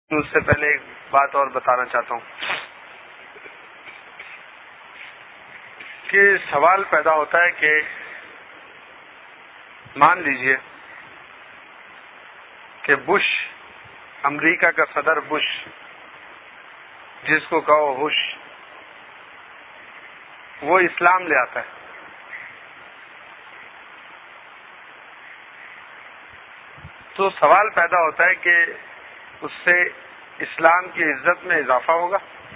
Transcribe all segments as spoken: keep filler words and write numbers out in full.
اس سے پہلے ایک بات اور بتانا چاہتا ہوں کہ سوال پیدا ہوتا ہے کہ مان لیجئے کہ بش، امریکہ کا صدر بش، جس کو کہو ہوش، وہ اسلام لے آتا ہے. تو سوال پیدا ہوتا ہے کہ اس سے اسلام کی عزت میں اضافہ ہوگا،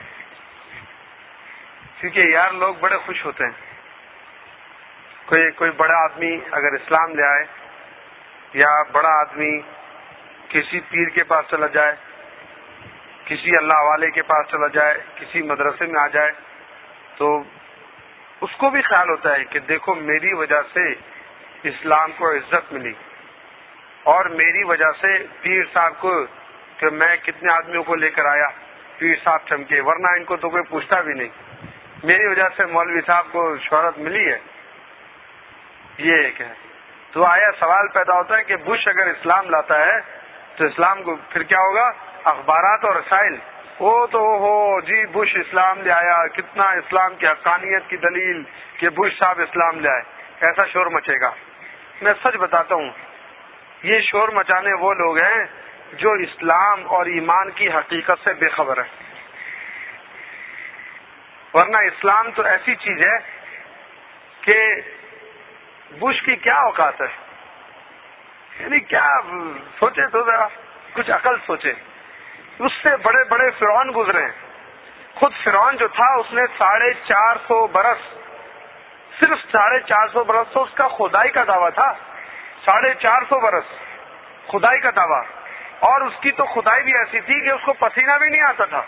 کیونکہ یار لوگ بڑے خوش ہوتے ہیں. کوئی کوئی بڑا آدمی اگر اسلام لے آئے یا بڑا آدمی کسی پیر کے پاس چلا جائے، کسی اللہ والے کے پاس چلا جائے، کسی مدرسے میں آ جائے، تو اس کو بھی خیال ہوتا ہے کہ دیکھو میری وجہ سے اسلام کو عزت ملی، اور میری وجہ سے پیر صاحب کو کہ میں کتنے آدمیوں کو لے کر آیا، پیر صاحب چمکے، ورنہ ان کو تو کوئی پوچھتا بھی نہیں. میری وجہ سے مولوی صاحب کو شہرت ملی ہے. یہ ایک ہے. تو آیا سوال پیدا ہوتا ہے کہ بش اگر اسلام لاتا ہے تو اسلام کو پھر کیا ہوگا؟ اخبارات اور رسائل وہ تو ہو جی بش اسلام لے آیا، کتنا اسلام کی حقانیت کی دلیل کہ بش صاحب اسلام لے آئے. ایسا شور مچے گا. میں سچ بتاتا ہوں، یہ شور مچانے وہ لوگ ہیں جو اسلام اور ایمان کی حقیقت سے بے خبر ہیں. ورنہ اسلام تو ایسی چیز ہے کہ بش کی کیا اوقات ہے، یعنی کیا سوچے تو ذرا کچھ عقل سوچے. اس سے بڑے بڑے فرعون گزرے ہیں. خود فرعون جو تھا اس نے ساڑھے چار سو برس، صرف ساڑھے چار سو برس تو اس کا خدائی کا دعویٰ تھا. ساڑھے چار سو برس خدائی کا دعویٰ، اور اس کی تو خدائی بھی ایسی تھی کہ اس کو پسینہ بھی نہیں آتا تھا.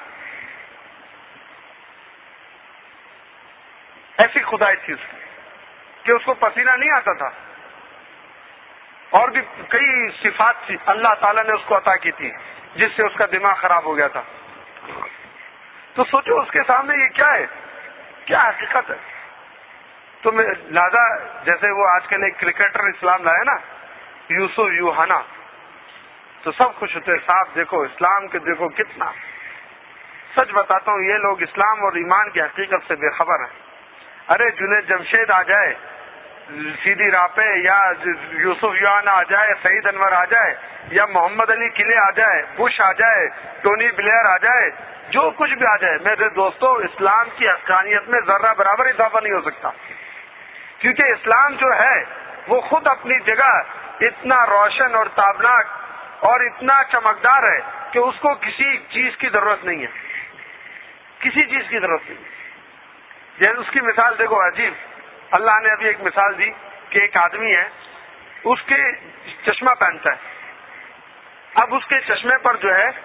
ایسی خدائی تھی اس کی کہ اس کو پسینہ نہیں آتا تھا. اور بھی کئی صفات تھی اللہ تعالیٰ نے اس کو عطا کی تھی جس سے اس کا دماغ خراب ہو گیا تھا. تو سوچو اس کے سامنے یہ کیا ہے، کیا حقیقت ہے. تو میں لہذا جیسے وہ آج کل ایک کرکٹر اسلام لائے نا، یوسف یوہانا، تو سب خوش ہوتے، صاحب دیکھو اسلام کے دیکھو کتنا. سچ بتاتا ہوں یہ لوگ اسلام اور ایمان کی حقیقت سے بے خبر ہیں. ارے جنید جمشید آ جائے سیدھی راہ پہ، یا یوسف یوہانا آ جائے، سعید انور آ جائے، یا محمد علی قلعے آ جائے، بش آ جائے، ٹونی بلیئر آ جائے، جو کچھ بھی آ جائے، میرے دوستو اسلام کی حقانیت میں ذرہ برابر اضافہ نہیں ہو سکتا. کیونکہ اسلام جو ہے وہ خود اپنی جگہ اتنا روشن اور تابناک اور اتنا چمکدار ہے کہ اس کو کسی چیز کی ضرورت نہیں ہے، کسی چیز کی ضرورت نہیں. جیسے اس کی مثال دیکھو عجیب، اللہ نے ابھی ایک مثال دی کہ ایک آدمی ہے، اس کے چشمہ پہنتا ہے. اب اس کے چشمے پر جو ہے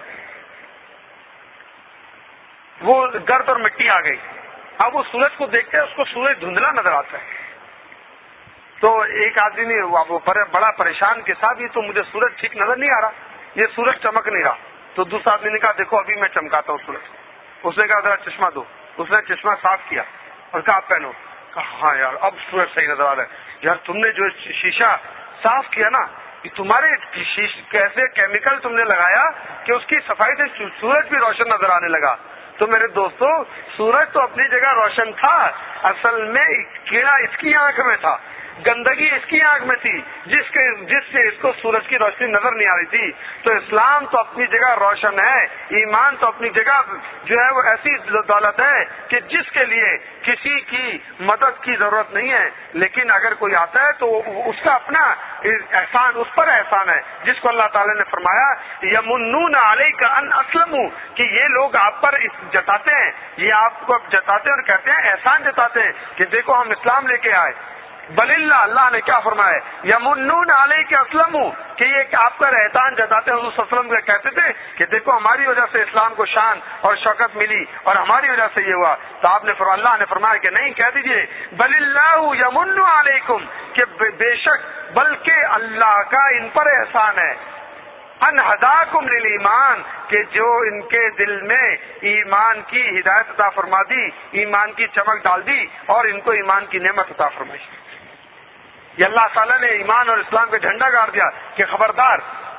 وہ گرد اور مٹی آ گئی. اب وہ سورج کو دیکھتے ہیں، اس کو سورج دھندلا نظر آتا ہے. تو ایک آدمی نے وہ بڑا پریشان کے ساتھ، یہ تو مجھے سورج ٹھیک نظر نہیں آ رہا، یہ سورج چمک نہیں رہا. تو دوسرا آدمی نے کہا دیکھو ابھی میں چمکاتا ہوں سورج. اس نے کہا ذرا چشمہ دو. اس نے چشمہ صاف کیا اور کہا آپ پہنو. کہا ہاں یار اب سورج صحیح نظر آ رہا ہے. یار تم نے جو شیشہ صاف کیا نا، یہ تمہارے کیسے کیمیکل تم نے لگایا کہ اس کی صفائی سے سورج بھی روشن نظر آنے لگا. تو میرے دوستو سورج تو اپنی جگہ روشن تھا، اصل میں کیڑا اس کی آنکھ میں تھا، گندگی اس کی آنکھ میں تھی جس کے جس سے اس کو سورج کی روشنی نظر نہیں آ رہی تھی. تو اسلام تو اپنی جگہ روشن ہے، ایمان تو اپنی جگہ جو ہے وہ ایسی دولت ہے کہ جس کے لیے کسی کی مدد کی ضرورت نہیں ہے. لیکن اگر کوئی آتا ہے تو اس کا اپنا احسان، اس پر احسان ہے، جس کو اللہ تعالی نے فرمایا یمنون علیک ان اسلموا، کہ یہ لوگ آپ پر جتاتے ہیں، یہ آپ کو جتاتے ہیں اور کہتے ہیں، احسان جتاتے ہیں کہ دیکھو ہم اسلام لے کے آئے. بل اللہ، اللہ نے کیا فرمایا یمنون علیک اسلموا، کہ یہ آپ کا احسان جتاتے ہیں. حضور صلی اللہ علیہ وسلم کہتے تھے کہ دیکھو ہماری وجہ سے اسلام کو شان اور شوکت ملی اور ہماری وجہ سے یہ ہوا. تو آپ نے فرمایا، اللہ نے فرمایا کہ نہیں، کہہ دیجئے بل اللہ یمن علیکم، کہ بے شک بلکہ اللہ کا ان پر احسان ہے، ان ہداکم للایمان، کہ جو ان کے دل میں ایمان کی ہدایت عطا فرما دی، ایمان کی چمک ڈال دی اور ان کو ایمان کی نعمت عطا فرمائی. یہ اللہ تعالیٰ نے ایمان اور اسلام کا جھنڈا گاڑ دیا کہ خبردار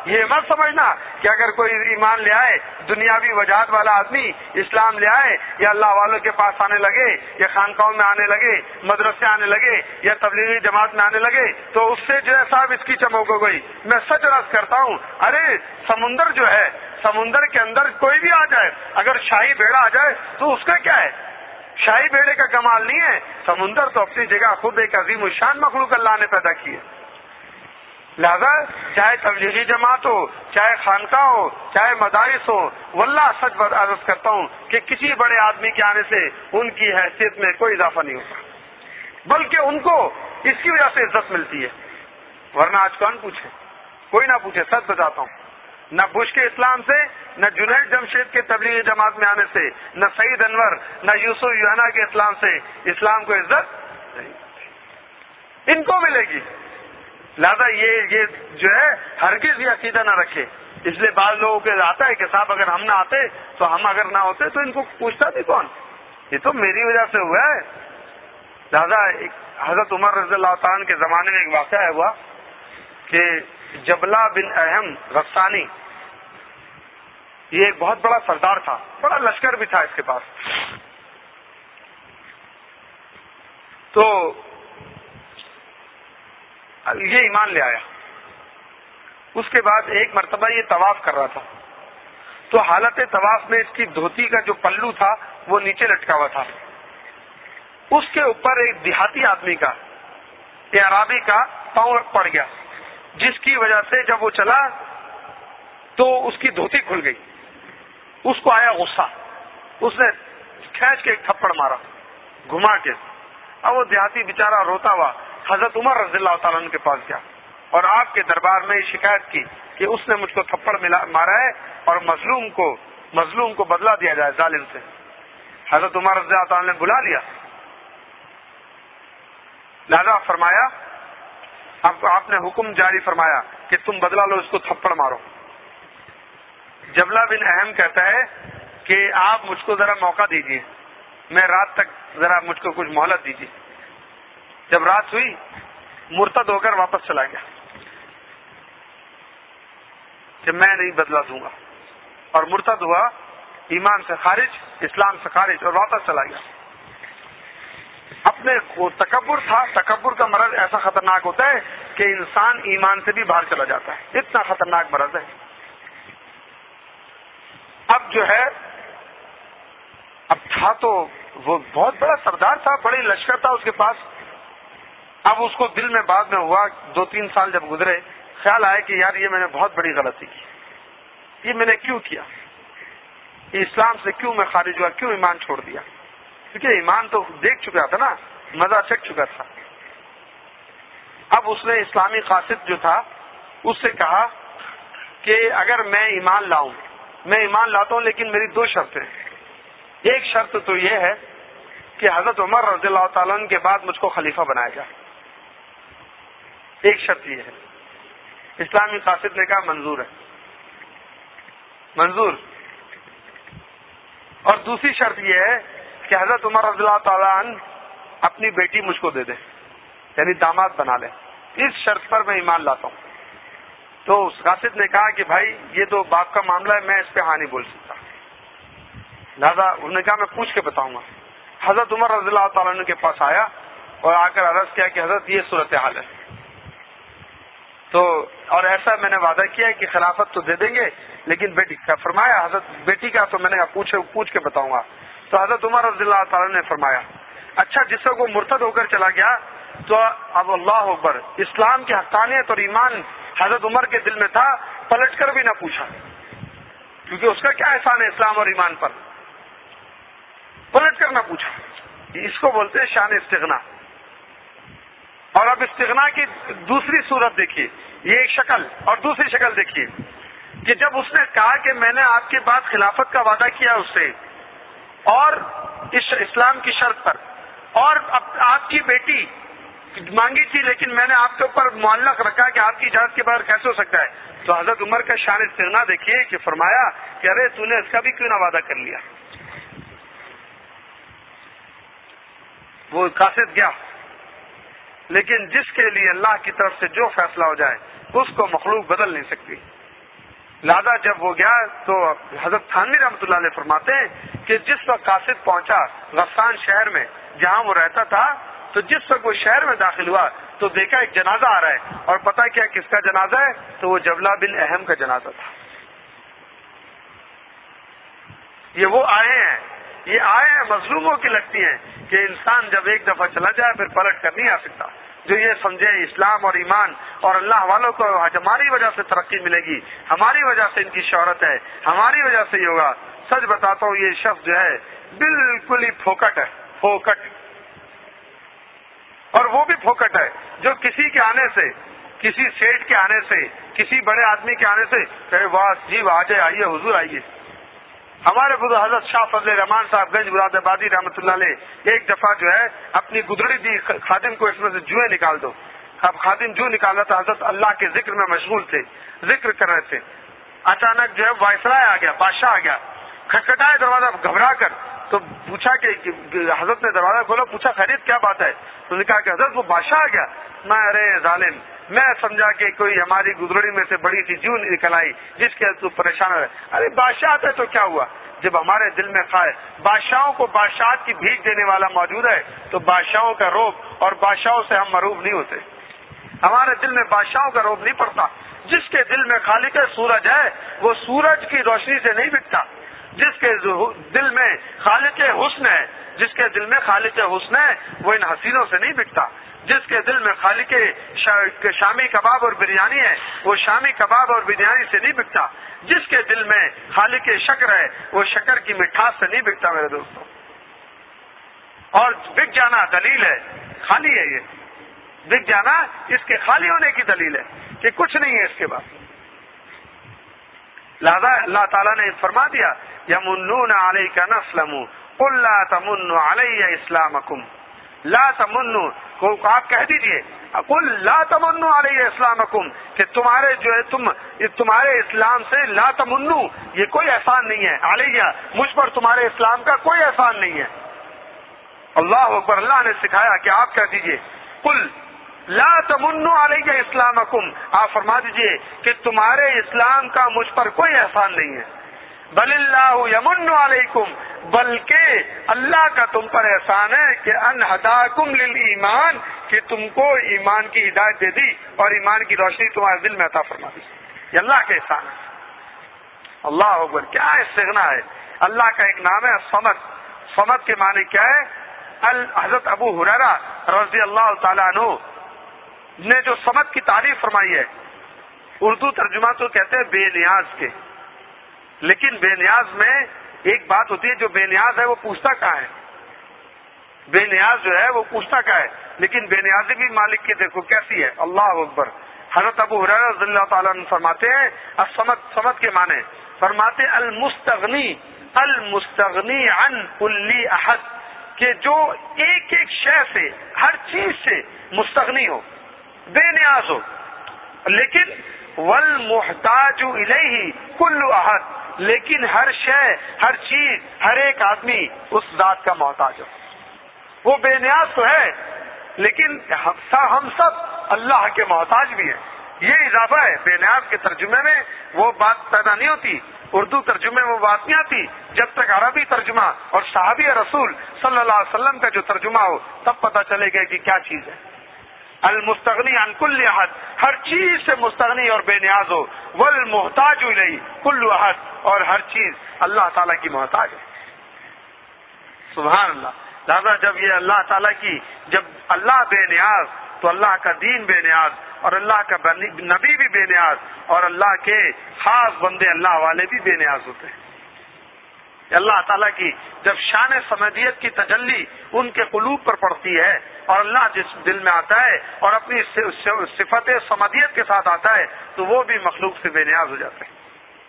یہ مت سمجھنا کہ اگر کوئی ایمان لے آئے، دنیاوی وجہات والا آدمی اسلام لے آئے یا اللہ والوں کے پاس آنے لگے یا خانقاہوں میں آنے لگے، مدرسے آنے لگے یا تبلیغی جماعت میں آنے لگے تو اس سے جو ہے صاحب اس کی چمک ہو گئی. میں سچ عرض کرتا ہوں، ارے سمندر جو ہے، سمندر کے اندر کوئی بھی آ جائے، اگر شاہی بیڑا آ جائے تو اس کا کیا ہے؟ شاہی بیڑے کا کمال نہیں ہے. سمندر تو اپنی جگہ خود ایک عظیم الشان مخلوق اللہ نے پیدا کی ہے. لہذا چاہے تبلیغی جماعت ہو، چاہے خانقاہ ہو، چاہے مدارس ہو، واللہ سچ عرض کرتا ہوں کہ کسی بڑے آدمی کے آنے سے ان کی حیثیت میں کوئی اضافہ نہیں ہوتا، بلکہ ان کو اس کی وجہ سے عزت ملتی ہے. ورنہ آج کون پوچھے؟ کوئی نہ پوچھے. سچ بتاتا ہوں، نہ بش کے اسلام سے، نہ جنید جمشید کے تبلیغی جماعت میں آنے سے، نہ سعید انور، نہ یوسف یوحنا کے اسلام سے اسلام کو عزت نہیں، ان کو ملے گی. لہذا یہ یہ جو ہے ہرگز یہ عقیدہ نہ رکھے. اس لیے بعض لوگوں کے آتا ہے کہ صاحب اگر ہم نہ آتے تو ہم اگر نہ ہوتے تو ان کو پوچھتا بھی کون؟ یہ تو میری وجہ سے ہوا ہے. لہذا حضرت عمر رضی اللہ تعالیٰ کے زمانے میں ایک واقعہ ہوا کہ جبلہ بن اہم غسانی، یہ ایک بہت بڑا سردار تھا، بڑا لشکر بھی تھا اس کے پاس. تو یہ ایمان لے آیا. اس کے بعد ایک مرتبہ یہ طواف کر رہا تھا تو حالت طواف میں اس کی دھوتی کا جو پلو تھا وہ نیچے لٹکا ہوا تھا. اس کے اوپر ایک دیہاتی آدمی کا، اعرابی کا پاؤں پڑ گیا، جس کی وجہ سے جب وہ چلا تو اس کی دھوتی کھل گئی. اس کو آیا غصہ، اس نے کھینچ کے ایک تھپڑ مارا گھما کے. اب وہ دیہاتی بیچارہ روتا ہوا حضرت عمر رضی اللہ تعالیٰ عنہ کے پاس گیا اور آپ کے دربار میں شکایت کی کہ اس نے مجھ کو تھپڑ مارا ہے اور مظلوم کو مظلوم کو بدلہ دیا جائے ظالم سے. حضرت عمر رضی اللہ تعالیٰ نے بلا لیا. لہذا فرمایا، آپ نے حکم جاری فرمایا کہ تم بدلہ لو، اس کو تھپڑ مارو. جبلہ بن اہم کہتا ہے کہ آپ مجھ کو ذرا موقع دیجیے، میں رات تک ذرا مجھ کو کچھ مہلت دیجیے. جب رات ہوئی مرتد ہو کر واپس چلا گیا کہ میں نہیں بدلا دوں گا، اور مرتد ہوا، ایمان سے خارج، اسلام سے خارج، اور واپس چلا گیا. اپنے وہ تکبر تھا. تکبر کا مرض ایسا خطرناک ہوتا ہے کہ انسان ایمان سے بھی باہر چلا جاتا ہے، اتنا خطرناک مرض ہے. اب جو ہے اب تھا تو وہ بہت بڑا سردار تھا، بڑی لشکر تھا اس کے پاس. اب اس کو دل میں بعد میں ہوا، دو تین سال جب گزرے، خیال آیا کہ یار یہ میں نے بہت بڑی غلطی کی، یہ میں نے کیوں کیا، یہ اسلام سے کیوں میں خارج ہوا، کیوں ایمان چھوڑ دیا. کیونکہ ایمان تو دیکھ چکا تھا نا، مزہ چکھ چکا تھا. اب اس نے اسلامی قاصد جو تھا اس سے کہا کہ اگر میں ایمان لاؤں، میں ایمان لاتا ہوں لیکن میری دو شرطیں. ایک شرط تو یہ ہے کہ حضرت عمر رضی اللہ تعالیٰ عنہ کے بعد مجھ کو خلیفہ بنایا جائے. ایک شرط یہ ہے. اسلامی قاصد نے کہا منظور ہے، منظور. اور دوسری شرط یہ ہے کہ حضرت عمر رضی اللہ تعالیٰ عنہ اپنی بیٹی مجھ کو دے دے، یعنی داماد بنا لے. اس شرط پر میں ایمان لاتا ہوں. تو اس قاصد نے کہا کہ بھائی یہ تو باپ کا معاملہ ہے، میں اس پہ ہاں نہیں بول سکتا. لہذا انہوں نے کہا میں پوچھ کے بتاؤں گا. حضرت عمر رضی اللہ تعالیٰ عنہ کے پاس آیا اور آ کر عرض کیا کہ حضرت یہ صورتحال ہے، تو اور ایسا میں نے وعدہ کیا ہے کہ خلافت تو دے دیں گے لیکن بیٹی کا. فرمایا حضرت بیٹی کا تو میں نے پوچھ پوچھ کے بتاؤں گا. تو حضرت عمر رضی اللہ تعالیٰ نے فرمایا اچھا جس سے کو مرتد ہو کر چلا گیا تو اب اللہ اکبر، اسلام کی حقانیت اور ایمان حضرت عمر کے دل میں تھا، پلٹ کر بھی نہ پوچھا، کیونکہ اس کا کیا احسان ہے اسلام اور ایمان پر، پلٹ کر نہ پوچھا. اس کو بولتے ہیں شان استغنا. اور اب استغنا کی دوسری صورت دیکھیے، یہ ایک شکل، اور دوسری شکل دیکھیے کہ جب اس نے کہا کہ میں نے آپ کے بعد خلافت کا وعدہ کیا اس سے اور اس اسلام کی شرط پر، اور آپ کی بیٹی مانگی تھی لیکن میں نے آپ کے اوپر معلق رکھا کہ آپ کی اجازت کے بغیر کیسے ہو سکتا ہے. تو حضرت عمر کا شان استغنا دیکھیے کہ فرمایا کہ ارے تو نے اس کا بھی کیوں نہ وعدہ کر لیا. وہ قاصد گیا، لیکن جس کے لیے اللہ کی طرف سے جو فیصلہ ہو جائے اس کو مخلوق بدل نہیں سکتی. لہذا جب وہ گیا تو حضرت تھانوی رحمۃ اللہ علیہ فرماتے ہیں کہ جس وقت قاصد پہنچا غسان شہر میں جہاں وہ رہتا تھا، تو جس وقت وہ شہر میں داخل ہوا تو دیکھا ایک جنازہ آ رہا ہے، اور پتہ کیا کس کا جنازہ ہے؟ تو وہ جبلہ بن اہم کا جنازہ تھا۔ یہ وہ آئے ہیں، یہ آئے ہیں مظلوموں کی لگتی ہیں کہ انسان جب ایک دفعہ چلا جائے پھر پلٹ کر نہیں آ سکتا۔ جو یہ سمجھے اسلام اور ایمان اور اللہ والوں کو ہماری وجہ سے ترقی ملے گی، ہماری وجہ سے ان کی شہرت ہے، ہماری وجہ سے یہ ہوگا، سچ بتاتا ہوں یہ شخص جو ہے بالکل ہی پھوکٹ ہے، پھوکٹ، اور وہ بھی پھوکٹ ہے جو کسی کے آنے سے، کسی سیٹ کے آنے سے، کسی بڑے آدمی کے آنے سے کہے واہ جی آ جائے، آئیے حضور آئیے۔ ہمارے بزرگ حضرت شاہ فضل رحمان صاحب گنج مراد آبادی رحمۃ اللہ علیہ ایک دفعہ جو ہے اپنی گدڑی دی خادم کو اس میں سے جوئیں نکال دو۔ اب خادم جو نکالا تھا، حضرت اللہ کے ذکر میں مشغول تھے، ذکر کر رہے تھے، اچانک جو ہے وائسرائے آ گیا، بادشاہ آ گیا، کھٹکھٹائے دروازہ گھبرا کر، تو پوچھا کہ حضرت نے دروازہ کھولا، پوچھا خیریت کیا بات ہے؟ تو نے کہا کہ حضرت وہ بادشاہ آ گیا۔ میں ارے ظالم، میں سمجھا کہ کوئی ہماری گدڑی میں سے بڑی سی جو نکل آئی جس کے تو پریشان ہو رہا۔ ارے بادشاہ آتا ہے تو کیا ہوا؟ جب ہمارے دل میں خواہ بادشاہوں کو بادشاہت کی بھیک دینے والا موجود ہے تو بادشاہوں کا روب اور بادشاہوں سے ہم مروب نہیں ہوتے۔ ہمارے دل میں بادشاہوں کا روب نہیں پڑتا۔ جس کے دل میں خالق سورج ہے وہ سورج کی روشنی سے نہیں بکتا۔ جس کے دل میں خالق حسن ہے، جس کے دل میں خالق حسن ہے وہ ان حسینوں سے نہیں بکتا۔ جس کے دل میں خالق شامی کباب اور بریانی ہے وہ شامی کباب اور بریانی سے نہیں بکتا۔ جس کے دل میں خالق شکر ہے وہ شکر کی مٹھاس سے نہیں بکتا میرے دوستوں۔ اور بک جانا دلیل ہے، خالی ہے، یہ بک جانا اس کے خالی ہونے کی دلیل ہے کہ کچھ نہیں ہے اس کے بعد۔ لہذا اللہ تعالیٰ نے فرما دیا یمنون علیک ان اسلموا قل لا تمنوا علی اسلامکم، لا تمنوا کو آپ کہہ دیجئے قل لا تمنوا علی اسلامکم کہ تمہارے جو ہے تم تمہارے اسلام سے لا تمنوا یہ کوئی احسان نہیں ہے، علیہ مجھ پر تمہارے اسلام کا کوئی احسان نہیں ہے۔ اللہ اکبر، اللہ نے سکھایا کہ آپ کہہ دیجئے قل لا تمنوا علیہ اسلامکم، آپ فرما دیجئے کہ تمہارے اسلام کا مجھ پر کوئی احسان نہیں ہے، بل اللہ یمن علیکم، بلکہ اللہ کا تم پر احسان ہے کہ ان ہداکم للایمان کہ تم کو ایمان کی ہدایت دے دی اور ایمان کی روشنی تمہارے دل میں عطا فرما دی۔ یہ اللہ کا احسان ہے۔ اللہ اکبر، کیا استغنا ہے۔ اللہ کا ایک نام ہے صمد۔ صمد کے معنی کیا ہے؟ حضرت ابو ہریرہ رضی اللہ تعالیٰ عنہ نے جو صمد کی تعریف فرمائی ہے، اردو ترجمہ تو کہتے ہیں بے نیاز کے، لیکن بے نیاز میں ایک بات ہوتی ہے، جو بے نیاز ہے وہ پوچھتا کہاں ہے؟ بے نیاز جو ہے وہ پوچھتا کہاں ہے؟ لیکن بے نیازی بھی مالک کی دیکھو کیسی ہے۔ اللہ اکبر۔ حضرت ابو ہریرہ رضی اللہ تعالیٰ عنہ فرماتے ہیں الصمد، صمد کے معنی فرماتے المستغنی، المستغنی عن کل احد، کہ جو ایک ایک شے سے، ہر چیز سے مستغنی ہو، بے نیاز ہو، لیکن والمحتاج الیہ کل احد، لیکن ہر شے، ہر چیز، ہر ایک آدمی اس ذات کا محتاج ہو۔ وہ بے نیاز تو ہے لیکن ہم سب اللہ کے محتاج بھی ہیں۔ یہ اضافہ ہے، بے نیاز کے ترجمے میں وہ بات پیدا نہیں ہوتی، اردو ترجمے میں وہ بات نہیں آتی جب تک عربی ترجمہ اور صحابی رسول صلی اللہ علیہ وسلم کا جو ترجمہ ہو تب پتہ چلے گا کہ کیا چیز ہے۔ المستغنی عن کل احد، ہر چیز سے مستغنی اور بے نیاز ہو، والمحتاج الیہ کل احد، اور ہر چیز اللہ تعالیٰ کی محتاج ہے۔ سبحان اللہ۔ لہذا جب یہ اللہ تعالیٰ کی، جب اللہ بے نیاز تو اللہ کا دین بے نیاز، اور اللہ کا نبی بھی بے نیاز، اور اللہ کے خاص بندے اللہ والے بھی بے نیاز ہوتے ہیں۔ اللہ تعالیٰ کی جب شان صمدیت کی تجلی ان کے قلوب پر پڑتی ہے اور اللہ جس دل میں آتا ہے اور اپنی صفت صمدیت کے ساتھ آتا ہے تو وہ بھی مخلوق سے بے نیاز ہو جاتے ہیں۔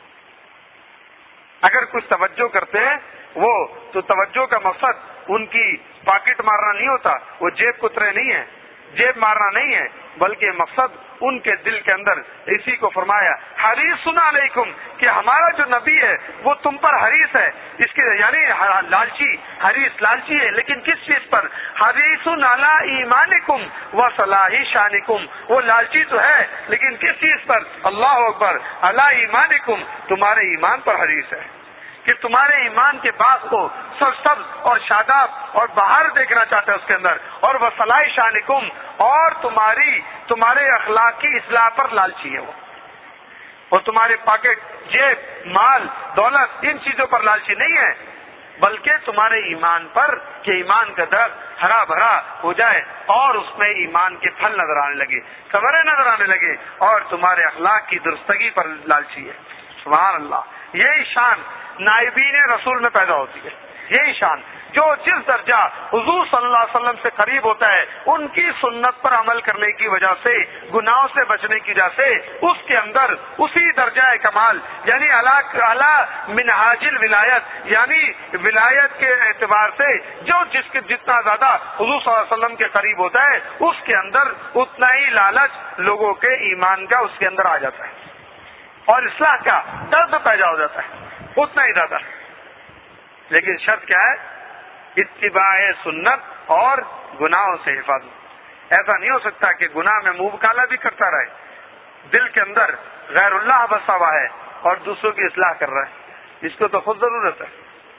اگر کچھ توجہ کرتے ہیں وہ تو توجہ کا مقصد ان کی پاکٹ مارنا نہیں ہوتا، وہ جیب کترے نہیں ہے، جیب مارنا نہیں ہے، بلکہ مقصد ان کے دل کے اندر، اسی کو فرمایا حریص علیکم کہ ہمارا جو نبی ہے وہ تم پر حریص ہے، اس کے یعنی لالچی، حریص لالچی ہے، لیکن کس چیز پر؟ حریص علی ایمانکم و صلاح شانکم، وہ لالچی تو ہے لیکن کس چیز پر؟ اللہ اکبر، علی ایمانکم، تمہارے ایمان پر حریص ہے کہ تمہارے ایمان کے باغ کو سب سبز اور شاداب اور باہر دیکھنا چاہتا ہے اس کے اندر، اور وہ صلاح شانکم، اور تمہاری تمہارے اخلاق کی اصلاح پر لالچی ہے وہ، اور تمہارے پاکٹ، جیب، مال، دولت، ان چیزوں پر لالچی نہیں ہے، بلکہ تمہارے ایمان پر کہ ایمان کا درخت ہرا بھرا ہو جائے اور اس میں ایمان کے پھل نظر آنے لگے، ثمرے نظر آنے لگے، اور تمہارے اخلاق کی درستگی پر لالچی ہے۔ سبحان اللہ، یہی شان نائبین رسول میں پیدا ہوتی ہے، یہی شان جو جس درجہ حضور صلی اللہ علیہ وسلم سے قریب ہوتا ہے، ان کی سنت پر عمل کرنے کی وجہ سے، گناہوں سے بچنے کی وجہ سے، اس کے اندر اسی درجہ کمال یعنی اعلی منہاج الولایت، یعنی ولایت کے اعتبار سے جو جس کے جتنا زیادہ حضور صلی اللہ علیہ وسلم کے قریب ہوتا ہے، اس کے اندر اتنا ہی لالچ لوگوں کے ایمان کا اس کے اندر آ جاتا ہے، اور اصلاح کا درد پیدا ہو جاتا ہے اتنا ہی زیادہ۔ لیکن شرط کیا ہے؟ اتباع سنت اور گناہوں سے حفاظت۔ ایسا نہیں ہو سکتا کہ گناہ میں منہ کالا بھی کرتا رہے، دل کے اندر غیر اللہ بسا ہوا ہے اور دوسروں کی اصلاح کر رہا ہے، اس کو تو خود ضرورت ہے۔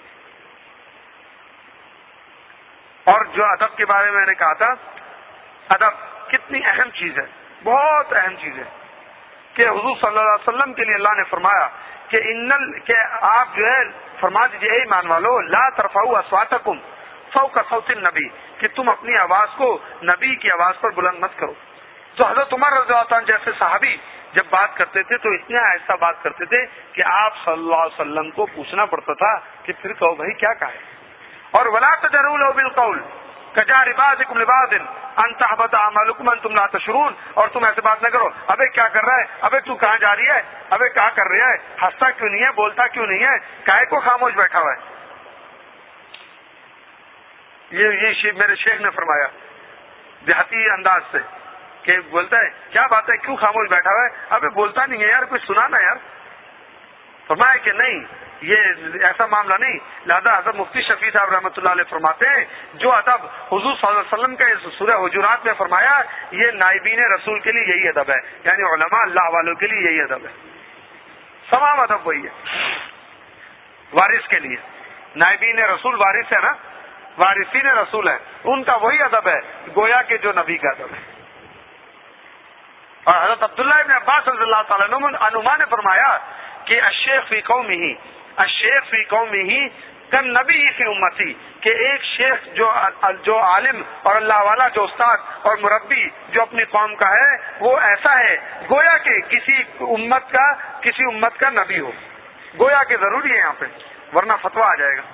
اور جو ادب کے بارے میں میں نے کہا تھا، ادب کتنی اہم چیز ہے، بہت اہم چیز ہے کہ حضور صلی اللہ علیہ وسلم کے لیے اللہ نے فرمایا کہ انل کہ آپ جو ہے فرما دیجیے اے ایمان والو، لا ترفعوا اصواتکم فوق صوت النبی، کہ تم اپنی آواز کو نبی کی آواز پر بلند مت کرو۔ تو حضرت عمر رضی اللہ عنہ جیسے صحابی جب بات کرتے تھے تو اتنا ایسا بات کرتے تھے کہ آپ صلی اللہ علیہ وسلم کو پوچھنا پڑتا تھا کہ پھر کہو بھائی کیا کہے۔ اور ولا تجروا له بالقول کجار بعضکم لبعض ان تحبط اعمالکم انتم لا تشعرون، اور تم ایسے بات نہ کرو، ابے کیا کر رہا ہے، ابے تو کہاں جا رہی ہے، ابے کیا کر رہا ہے، ہنستا کیوں نہیں ہے، بولتا کیوں نہیں ہے، کاہے کو خاموش بیٹھا ہوا ہے۔ یہ یہ شیخ میرے شیخ نے فرمایا دیہاتی انداز سے کہ بولتا ہے کیا بات ہے، کیوں خاموش بیٹھا ہوا ہے، ابے بولتا نہیں ہے یار، کوئی سنا نا یار۔ فرمایا کہ نہیں، یہ ایسا معاملہ نہیں، لہذا حضرت مفتی شفیع صاحب رحمۃ اللہ علیہ فرماتے ہیں جو ادب حضور صلی اللہ علیہ وسلم کا اس سورہ حجرات میں فرمایا، یہ نائبین رسول کے لیے یہی ادب ہے، یعنی علماء اللہ والوں کے لیے یہی ادب ہے، تمام ادب وہی ہے۔ وارث کے لیے نائبین رسول وارث ہے نا، وارثین رسول ہے، ان کا وہی ادب ہے گویا کہ جو نبی کا ادب ہے۔ اور حضرت عبداللہ ابن عباس رضی اللہ تعالیٰ عنہما نے فرمایا کہ الشیخ فی قومہ الشیخ فی قومہ کن نبی فی امتی، کہ ایک شیخ جو جو عالم اور اللہ والا جو استاد اور مربی جو اپنی قوم کا ہے، وہ ایسا ہے گویا کہ کسی امت کا کسی امت کا نبی ہو، گویا کہ ضروری ہے یہاں پہ ورنہ فتویٰ آ جائے گا۔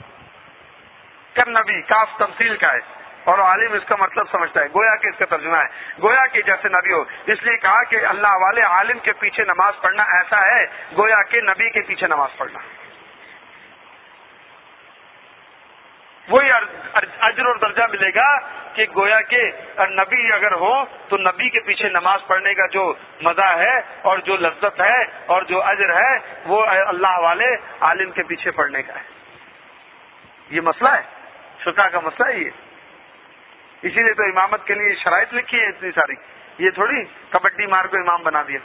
کن نبی کاف تمثیل کا ہے اور عالم اس کا مطلب سمجھتا ہے، گویا کہ اس کا ترجمہ ہے گویا کہ جیسے نبی ہو، اس لیے کہا کہ اللہ والے عالم کے پیچھے نماز پڑھنا ایسا ہے گویا کہ نبی کے پیچھے نماز پڑھنا، وہی اجر اور درجہ ملے گا کہ گویا کہ نبی اگر ہو تو نبی کے پیچھے نماز پڑھنے کا جو مزہ ہے اور جو لذت ہے اور جو اجر ہے وہ اللہ والے عالم کے پیچھے پڑھنے کا ہے۔ یہ مسئلہ ہے، فقہ کا مسئلہ ہے یہ، اسی لیے تو امامت کے لیے شرائط لکھی ہے اتنی ساری، یہ تھوڑی کبڈی مار کو امام بنا دیا۔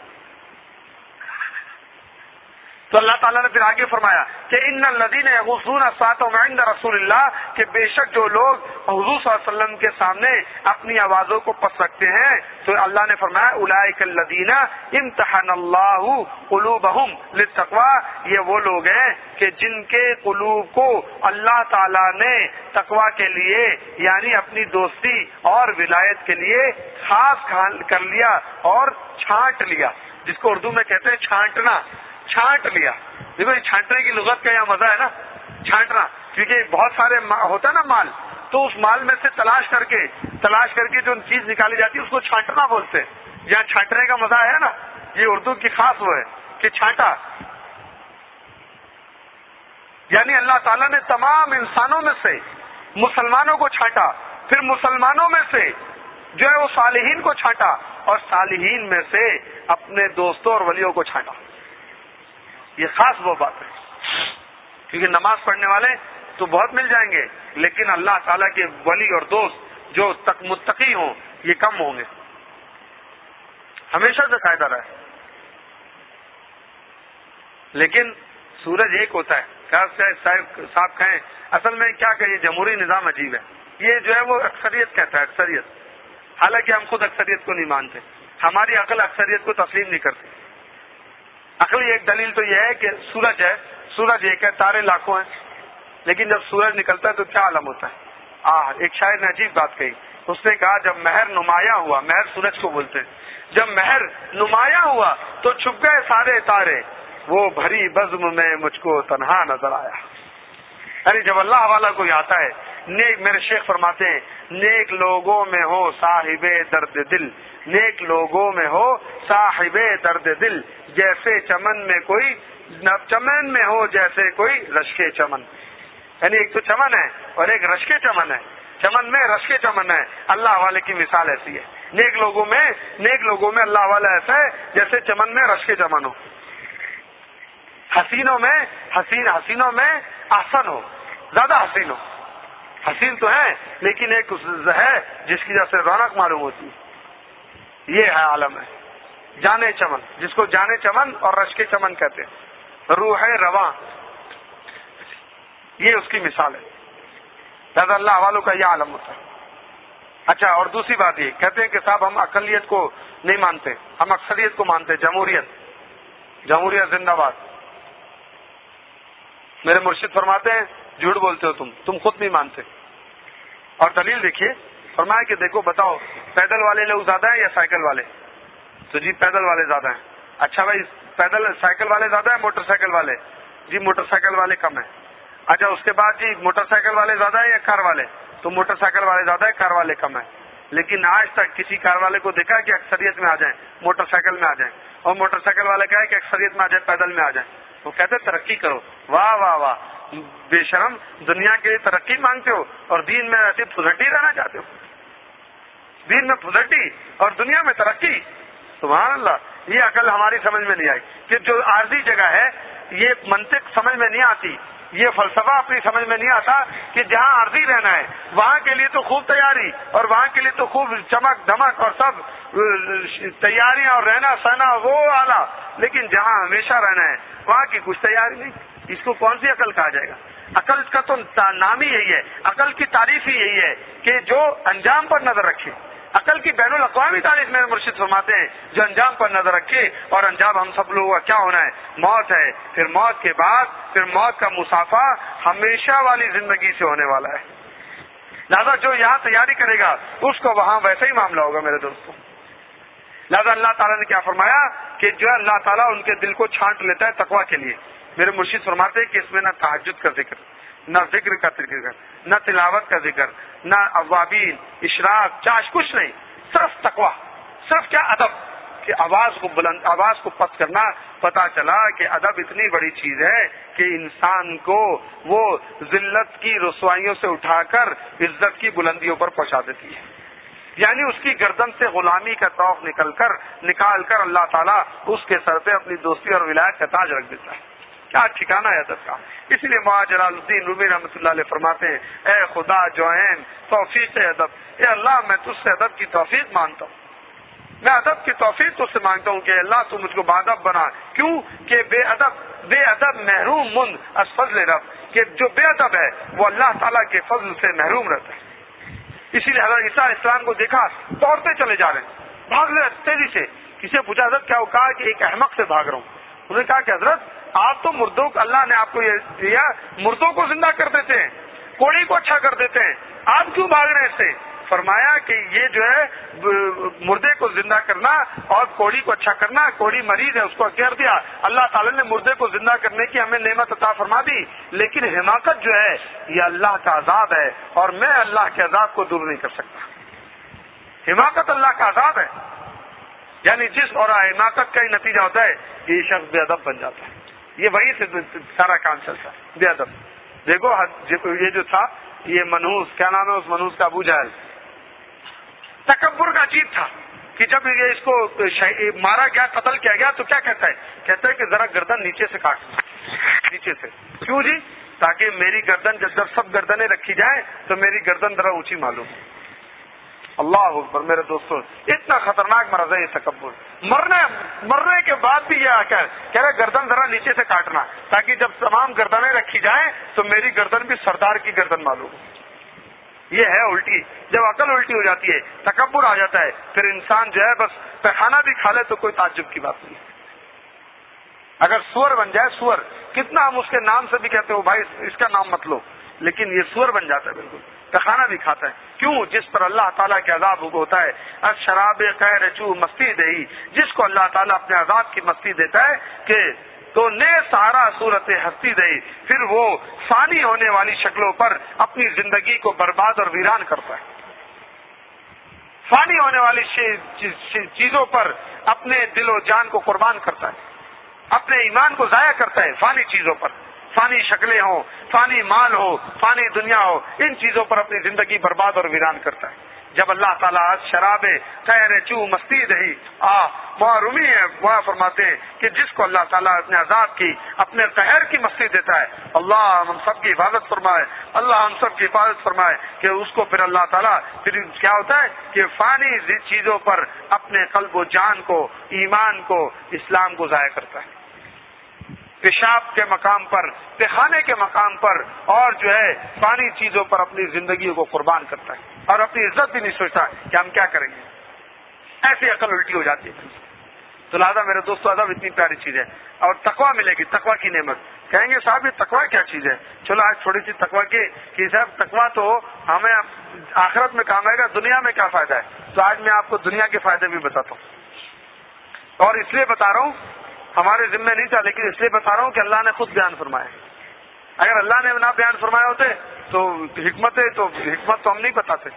تو اللہ تعالیٰ نے پھر آگے فرمایا کہ ان الذین یغضون اصواتهم عند رسول اللہ، کہ بے شک جو لوگ حضور صلی اللہ علیہ وسلم کے سامنے اپنی آوازوں کو پست رکھتے ہیں، تو اللہ نے فرمایا اولئک الذین امتحن اللہ قلوبہم للتقوی، یہ وہ لوگ ہیں کہ جن کے قلوب کو اللہ تعالیٰ نے تقوی کے لیے یعنی اپنی دوستی اور ولایت کے لیے خاص کر لیا اور چھانٹ لیا، جس کو اردو میں کہتے ہیں چھانٹنا، چھانٹ لیا۔ دیکھو یہ چھانٹنے کی لغت کا یہاں مزہ ہے نا، چھانٹنا، کیونکہ بہت سارے ہوتا ہے نا مال، تو اس مال میں سے تلاش کر کے تلاش کر کے جو چیز نکالی جاتی ہے اس کو چھانٹنا بولتے ہیں، جہاں چھانٹنے کا مزہ ہے نا، یہ اردو کی خاص وہ ہے کہ چھانٹا، یعنی اللہ تعالیٰ نے تمام انسانوں میں سے مسلمانوں کو چھانٹا، پھر مسلمانوں میں سے جو ہے وہ صالحین کو چھانٹا، اور صالحین میں سے اپنے دوستوں اور ولیوں کو چھانٹا۔ یہ خاص وہ بات ہے۔ کیونکہ نماز پڑھنے والے تو بہت مل جائیں گے، لیکن اللہ تعالیٰ کے ولی اور دوست جو تک متقی ہوں یہ کم ہوں گے. ہمیشہ سے قاعدہ رہا ہے. لیکن سورج ایک ہوتا ہے. صاحب کہیں اصل میں کیا کہیں، جمہوری نظام عجیب ہے. یہ جو ہے وہ اکثریت کہتا ہے، اکثریت. حالانکہ ہم خود اکثریت کو نہیں مانتے، ہماری عقل اکثریت کو تسلیم نہیں کرتی. عقلی ایک دلیل تو یہ ہے کہ سورج ہے، سورج ایک ہے، تارے لاکھوں ہیں، لیکن جب سورج نکلتا ہے تو کیا عالم ہوتا ہے. آہ ایک شاعر نے عجیب بات کہی، اس نے کہا جب مہر نمایاں ہوا، مہر سورج کو بولتے ہیں، جب مہر نمایاں ہوا تو چھپ گئے سارے تارے، وہ بھری بزم میں مجھ کو تنہا نظر آیا. یعنی جب اللہ والا کوئی آتا ہے، نیک، میرے شیخ فرماتے ہیں نیک لوگوں میں ہو صاحب درد دل، نیک لوگوں میں ہو صاحب درد دل، جیسے چمن میں کوئی چمن میں ہو جیسے کوئی رشک چمن. یعنی ایک تو چمن ہے اور ایک رشک چمن ہے. چمن میں رشک چمن ہے. اللہ والے کی مثال ایسی ہے. نیک لوگوں میں نیک لوگوں میں اللہ والا ایسا ہے جیسے چمن میں رشک چمن ہو. حسینوں میں حسین حسینوں میں احسن ہو، زیادہ حسین ہو. حسین تو ہے لیکن ایک ہے جس کی جیسے رونق معلوم ہوتی ہے. یہ ہے عالم ہے جانے چمن، جس کو جانے چمن اور رشک چمن کہتے ہیں. روح رواں یہ اس کی مثال ہے. لہذا اللہ والوں کا یہ عالم ہوتا ہے. اچھا، اور دوسری بات یہ کہتے ہیں کہ صاحب ہم اقلیت کو نہیں مانتے، ہم اکثریت کو مانتے. جمہوریت جمہوریت زندہ باد. میرے مرشد فرماتے ہیں جھوٹ بولتے ہو تم تم خود نہیں مانتے. اور دلیل دیکھیے، فرمایا کہ دیکھو بتاؤ پیدل والے لوگ زیادہ ہیں یا سائیکل والے؟ تو جی پیدل والے زیادہ ہیں. اچھا بھائی پیدل سائیکل والے زیادہ ہیں موٹر سائیکل والے؟ جی موٹر سائیکل والے کم ہیں. اچھا اس کے بعد جی موٹر سائیکل والے زیادہ ہیں یا کار والے؟ تو موٹر سائیکل والے زیادہ ہیں، کار والے کم ہیں. لیکن آج تک کسی کار والے کو دیکھا کہ اکثریت میں آ جائیں موٹر سائیکل میں آ جائیں، اور موٹر سائیکل والے کہا کہ اکثریت میں آ جائیں پیدل میں آ جائیں. وہ کہتے ہیں ترقی کرو. واہ واہ واہ، بے شرم، دنیا کے لیے ترقی مانگتے ہو اور دین میں ایسی پھزٹی رہنا چاہتے ہو. دین میں پھزٹی اور دنیا میں ترقی. سبحان اللہ. یہ عقل ہماری سمجھ میں نہیں آئی کہ جو عارضی جگہ ہے یہ منطق سمجھ میں نہیں آتی، یہ فلسفہ اپنی سمجھ میں نہیں آتا کہ جہاں عارضی رہنا ہے وہاں کے لیے تو خوب تیاری اور وہاں کے لیے تو خوب چمک دھمک اور سب تیاریاں اور رہنا سہنا وہ اعلیٰ، لیکن جہاں ہمیشہ رہنا ہے وہاں کی کچھ تیاری نہیں. اس کو کون سی عقل کہا جائے گا؟ عقل کا تو نام ہی یہی ہے، عقل کی تعریف ہی یہی ہے کہ جو انجام پر نظر رکھے. عقل کی بین الاقوامی تعریف میں مرشد فرماتے ہیں جو انجام پر نظر رکھے، اور انجام ہم سب لوگوں کا کیا ہونا ہے؟ موت ہے. پھر موت کے بعد پھر موت کا مسافہ ہمیشہ والی زندگی سے ہونے والا ہے. لہذا جو یہاں تیاری کرے گا اس کو وہاں ویسا ہی معاملہ ہوگا میرے دوستوں. لہذا اللہ تعالیٰ نے کیا فرمایا کہ جو اللہ تعالیٰ ان کے دل کو چھانٹ لیتا ہے تقویٰ کے لیے. میرے مرشد فرماتے ہیں کہ اس میں نہ تہجد کا ذکر، نہ ذکر کا ذکر، نہ تلاوت کا ذکر، نہ اوابین، اشراق، چاش، کچھ نہیں، صرف تقویٰ. صرف کیا؟ ادب، کہ آواز کو بلند، آواز کو پست کرنا. پتا چلا کہ ادب اتنی بڑی چیز ہے کہ انسان کو وہ ذلت کی رسوائیوں سے اٹھا کر عزت کی بلندیوں پر پہنچا دیتی ہے. یعنی اس کی گردن سے غلامی کا طوق نکل کر نکال کر اللہ تعالیٰ اس کے سر پہ اپنی دوستی اور ولایت کا تاج رکھ دیتا ہے. کیا ٹھکانہ ہے ادب کا. اس لیے مولانا جلال الدین رومی رحمۃ اللہ علیہ فرماتے ہیں اے خدا جوین توفیق ادب، اے اللہ میں تجھ سے ادب کی توفیق مانتا ہوں، میں ادب کی توفیق تجھ سے مانگتا ہوں کہ اللہ تو مجھ کو باادب بنا. کیوں کہ بے ادب بے ادب محروم من از فضل رب، کہ جو بے ادب ہے وہ اللہ تعالیٰ کے فضل سے محروم رہتا ہے. اسی لیے حضرت عیسیٰ علیہ السلام کو دیکھا دوڑتے چلے جا رہے ہیں، بھاگ رہے تیزی سے. کسی نے پوچھا حضرت کیا؟ وہ کہا کہ ایک احمق سے بھاگ رہا ہوں. انہوں نے کہا کہ حضرت آپ تو مردوں کو، اللہ نے آپ کو یہ دیا مردوں کو زندہ کر دیتے ہیں، کوڑی کو اچھا کر دیتے ہیں، آپ کیوں بھاگ رہے ہیں اس سے؟ فرمایا کہ یہ جو ہے مردے کو زندہ کرنا اور کوڑی کو اچھا کرنا، کوڑی مریض ہے اس کو کر دیا، اللہ تعالیٰ نے مردے کو زندہ کرنے کی ہمیں نعمت عطا فرما دی، لیکن حماقت جو ہے یہ اللہ کا عذاب ہے اور میں اللہ کے عذاب کو دور نہیں کر سکتا. حماقت اللہ کا عذاب ہے. یعنی جس اور حماقت کا ہی نتیجہ ہوتا ہے کہ یہ شخص بے ادب بن جاتا ہے. یہ وہی سے سارا کام چلتا ہے، بے ادب. دیکھو یہ جو تھا یہ منحوس، کیا نام ہے اس منحوس کا؟ ابو جہل. تکبر کا عجیب تھا کہ جب یہ اس کو مارا گیا، قتل کیا گیا تو کیا کہتا ہے؟ کہتا ہے کہ ذرا گردن نیچے سے کاٹ. نیچے سے. کیوں جی؟ تاکہ میری گردن جب جب سب گردنیں رکھی جائیں تو میری گردن ذرا اونچی معلوم. اللہ اکبر میرے دوستوں، اتنا خطرناک مرض ہے یہ تکبر. مرنے مرنے کے بعد بھی یہ کہہ رہے گردن ذرا نیچے سے کاٹنا تاکہ جب تمام گردنیں رکھی جائیں تو میری گردن بھی سردار کی گردن معلوم. یہ ہے الٹی. جب عقل الٹی ہو جاتی ہے، تکبر آ جاتا ہے، پھر انسان جو ہے بس پیخانہ بھی کھا لے تو کوئی تعجب کی بات نہیں. اگر سور بن جائے، سور کتنا ہم اس کے نام سے بھی کہتے ہو بھائی اس کا نام مت لو، لیکن یہ سور بن جاتا ہے بالکل، پیخانہ بھی کھاتا ہے. کیوں؟ جس پر اللہ تعالیٰ کے عذاب ہوتا ہے. اب شراب قہر چو مستی دہی، جس کو اللہ تعالیٰ اپنے عذاب کی مستی دیتا ہے کہ تو نے سارا صورت ہستی دہی، پھر وہ فانی ہونے والی شکلوں پر اپنی زندگی کو برباد اور ویران کرتا ہے. فانی ہونے والی چیزوں پر اپنے دل و جان کو قربان کرتا ہے، اپنے ایمان کو ضائع کرتا ہے. فانی چیزوں پر، فانی شکلیں ہوں، فانی مال ہو، فانی دنیا ہو، ان چیزوں پر اپنی زندگی برباد اور ویران کرتا ہے. جب اللہ تعالیٰ شراب قہر چو مستی دہی آ وہاں رومی ہے، وہاں فرماتے ہیں کہ جس کو اللہ تعالیٰ اپنے عذاب کی، اپنے قہر کی مستی دیتا ہے، اللہ ہم سب کی حفاظت فرمائے، اللہ ہم سب کی حفاظت فرمائے کہ اس کو پھر اللہ تعالیٰ پھر کیا ہوتا ہے کہ فانی چیزوں پر اپنے قلب و جان کو، ایمان کو، اسلام کو ضائع کرتا ہے. پیشاب کے مقام پر، پیخانے کے مقام پر، اور جو ہے فانی چیزوں پر اپنی زندگی کو قربان کرتا ہے اور اپنی عزت بھی نہیں سوچتا کہ ہم کیا کریں گے. ایسی عقل الٹی ہو جاتی ہے. تو لہٰذا میرے دوستو ادب اتنی پیاری چیز ہے. اور تقویٰ ملے گی، تقویٰ کی نعمت. کہیں گے صاحب یہ تقویٰ کیا چیز ہے؟ چلو آج تھوڑی سی تقویٰ کی کہ صاحب تقویٰ تو ہمیں آخرت میں کام آئے گا، دنیا میں کیا فائدہ ہے؟ تو آج میں آپ کو دنیا کے فائدے بھی بتاتا ہوں. اور اس لیے بتا رہا ہوں، ہمارے ذمہ نہیں تھا لیکن اس لیے بتا رہا ہوں کہ اللہ نے خود بیان فرمایا. اگر اللہ نے نہ بیان فرمایا ہوتے تو حکمت ہے تو حکمت تو ہم نہیں بتاتے،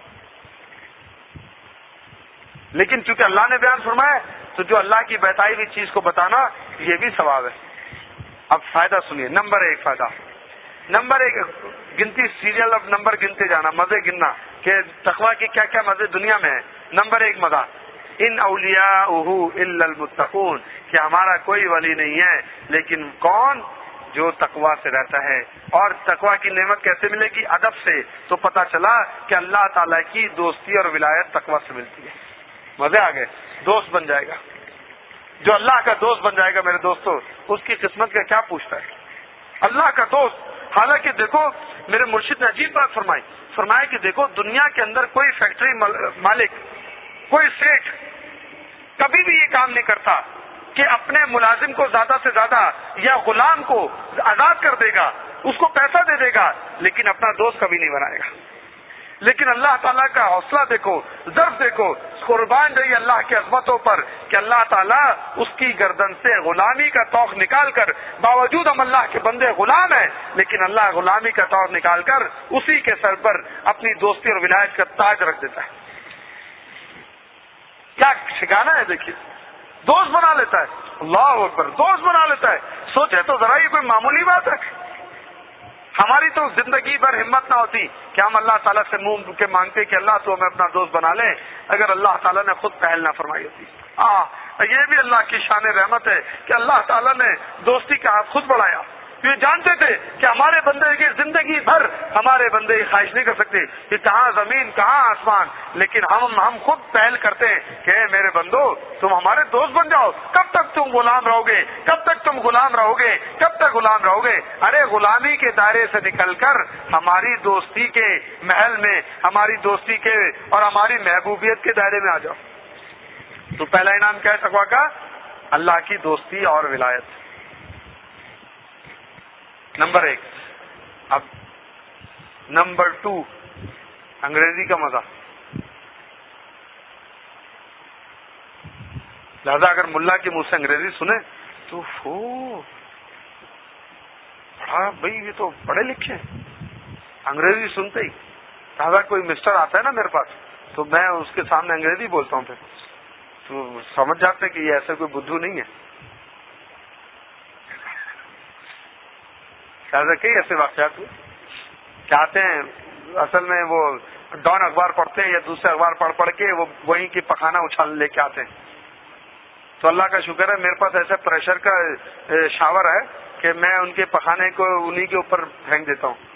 لیکن چونکہ اللہ نے بیان فرمایا تو جو اللہ کی بتائی ہوئی چیز کو بتانا یہ بھی ثواب ہے. اب فائدہ سنیے. نمبر ایک فائدہ، نمبر ایک گنتی سیریل، اب نمبر گنتے جانا، مزے گننا کہ تقویٰ کی کیا کیا مزے دنیا میں ہے. نمبر ایک مزہ، ان اولیاءہ الا المتقون، کہ ہمارا کوئی ولی نہیں ہے لیکن کون؟ جو تقویٰ سے رہتا ہے. اور تقویٰ کی نعمت کیسے ملے گی؟ ادب سے. تو پتہ چلا کہ اللہ تعالیٰ کی دوستی اور ولایت تقویٰ سے ملتی ہے. مزے آ گئے. دوست بن جائے گا. جو اللہ کا دوست بن جائے گا میرے دوستو، اس کی قسمت کا کیا پوچھتا ہے؟ اللہ کا دوست. حالانکہ دیکھو میرے مرشد نے عجیب بات فرمائی، فرمایا کہ دیکھو دنیا کے اندر کوئی فیکٹری مالک، کوئی سیٹ کبھی بھی یہ کام نہیں کرتا کہ اپنے ملازم کو زیادہ سے زیادہ یا غلام کو آزاد کر دے گا، اس کو پیسہ دے دے گا، لیکن اپنا دوست کبھی نہیں بنائے گا. لیکن اللہ تعالیٰ کا حوصلہ دیکھو، ضرب دیکھو، قربان رہی اللہ کی عظمتوں پر کہ اللہ تعالیٰ اس کی گردن سے غلامی کا توق نکال کر، باوجود ہم اللہ کے بندے غلام ہیں لیکن اللہ غلامی کا توق نکال کر اسی کے سر پر اپنی دوستی اور ولایت کا تاج رکھ دیتا ہے. کیا ٹھکانا ہے؟ دیکھیے دوست بنا لیتا ہے. اللہ اکبر، دوست بنا لیتا ہے. سوچے تو ذرا یہ کوئی معمولی بات ہے؟ ہماری تو زندگی بھر ہمت نہ ہوتی کہ ہم اللہ تعالیٰ سے منہ کے مانگتے کہ اللہ تو ہمیں اپنا دوست بنا لے، اگر اللہ تعالیٰ نے خود پہل نہ فرمائی ہوتی. آ یہ بھی اللہ کی شان رحمت ہے کہ اللہ تعالیٰ نے دوستی کا ہاتھ خود بڑھایا. یہ جانتے تھے کہ ہمارے بندے کی زندگی بھر ہمارے بندے خواہش نہیں کر سکتے کہ کہاں زمین کہاں آسمان، لیکن ہم ہم خود پہل کرتے ہیں کہ اے میرے بندو تم ہمارے دوست بن جاؤ. کب تک تم غلام رہو گے؟ کب تک تم غلام رہو گے؟ کب تک غلام رہو گے؟ ارے غلامی کے دائرے سے نکل کر ہماری دوستی کے محل میں، ہماری دوستی کے اور ہماری محبوبیت کے دائرے میں آ جاؤ. تو پہلا انعام کیا ہے تقویٰ کا؟ اللہ کی دوستی اور ولایت. نمبر ایک. اب نمبر ٹو، انگریزی کا مزہ. لہذا اگر ملا کے منہ سے انگریزی سنے تو ہو بڑا بھائی یہ تو پڑھے لکھے ہیں. انگریزی سنتے ہی لہذا کوئی مسٹر آتا ہے نا میرے پاس تو میں اس کے سامنے انگریزی بولتا ہوں، پھر تو سمجھ جاتے کہ یہ ایسے کوئی بدھو نہیں ہے. کئی ایسے واقعات ہوئے کہ آتے ہیں، اصل میں وہ ڈان اخبار پڑھتے ہیں یا دوسرے اخبار پڑھ پڑھ کے وہ وہیں کی پخانہ اچھال لے کے آتے ہیں. تو اللہ کا شکر ہے میرے پاس ایسے پریشر کا شاور ہے کہ میں ان کے پخانے کو انہی کے اوپر پھینک دیتا ہوں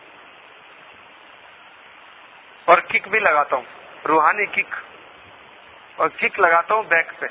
اور کک بھی لگاتا ہوں، روحانی کک، اور کک لگاتا ہوں بیک پہ.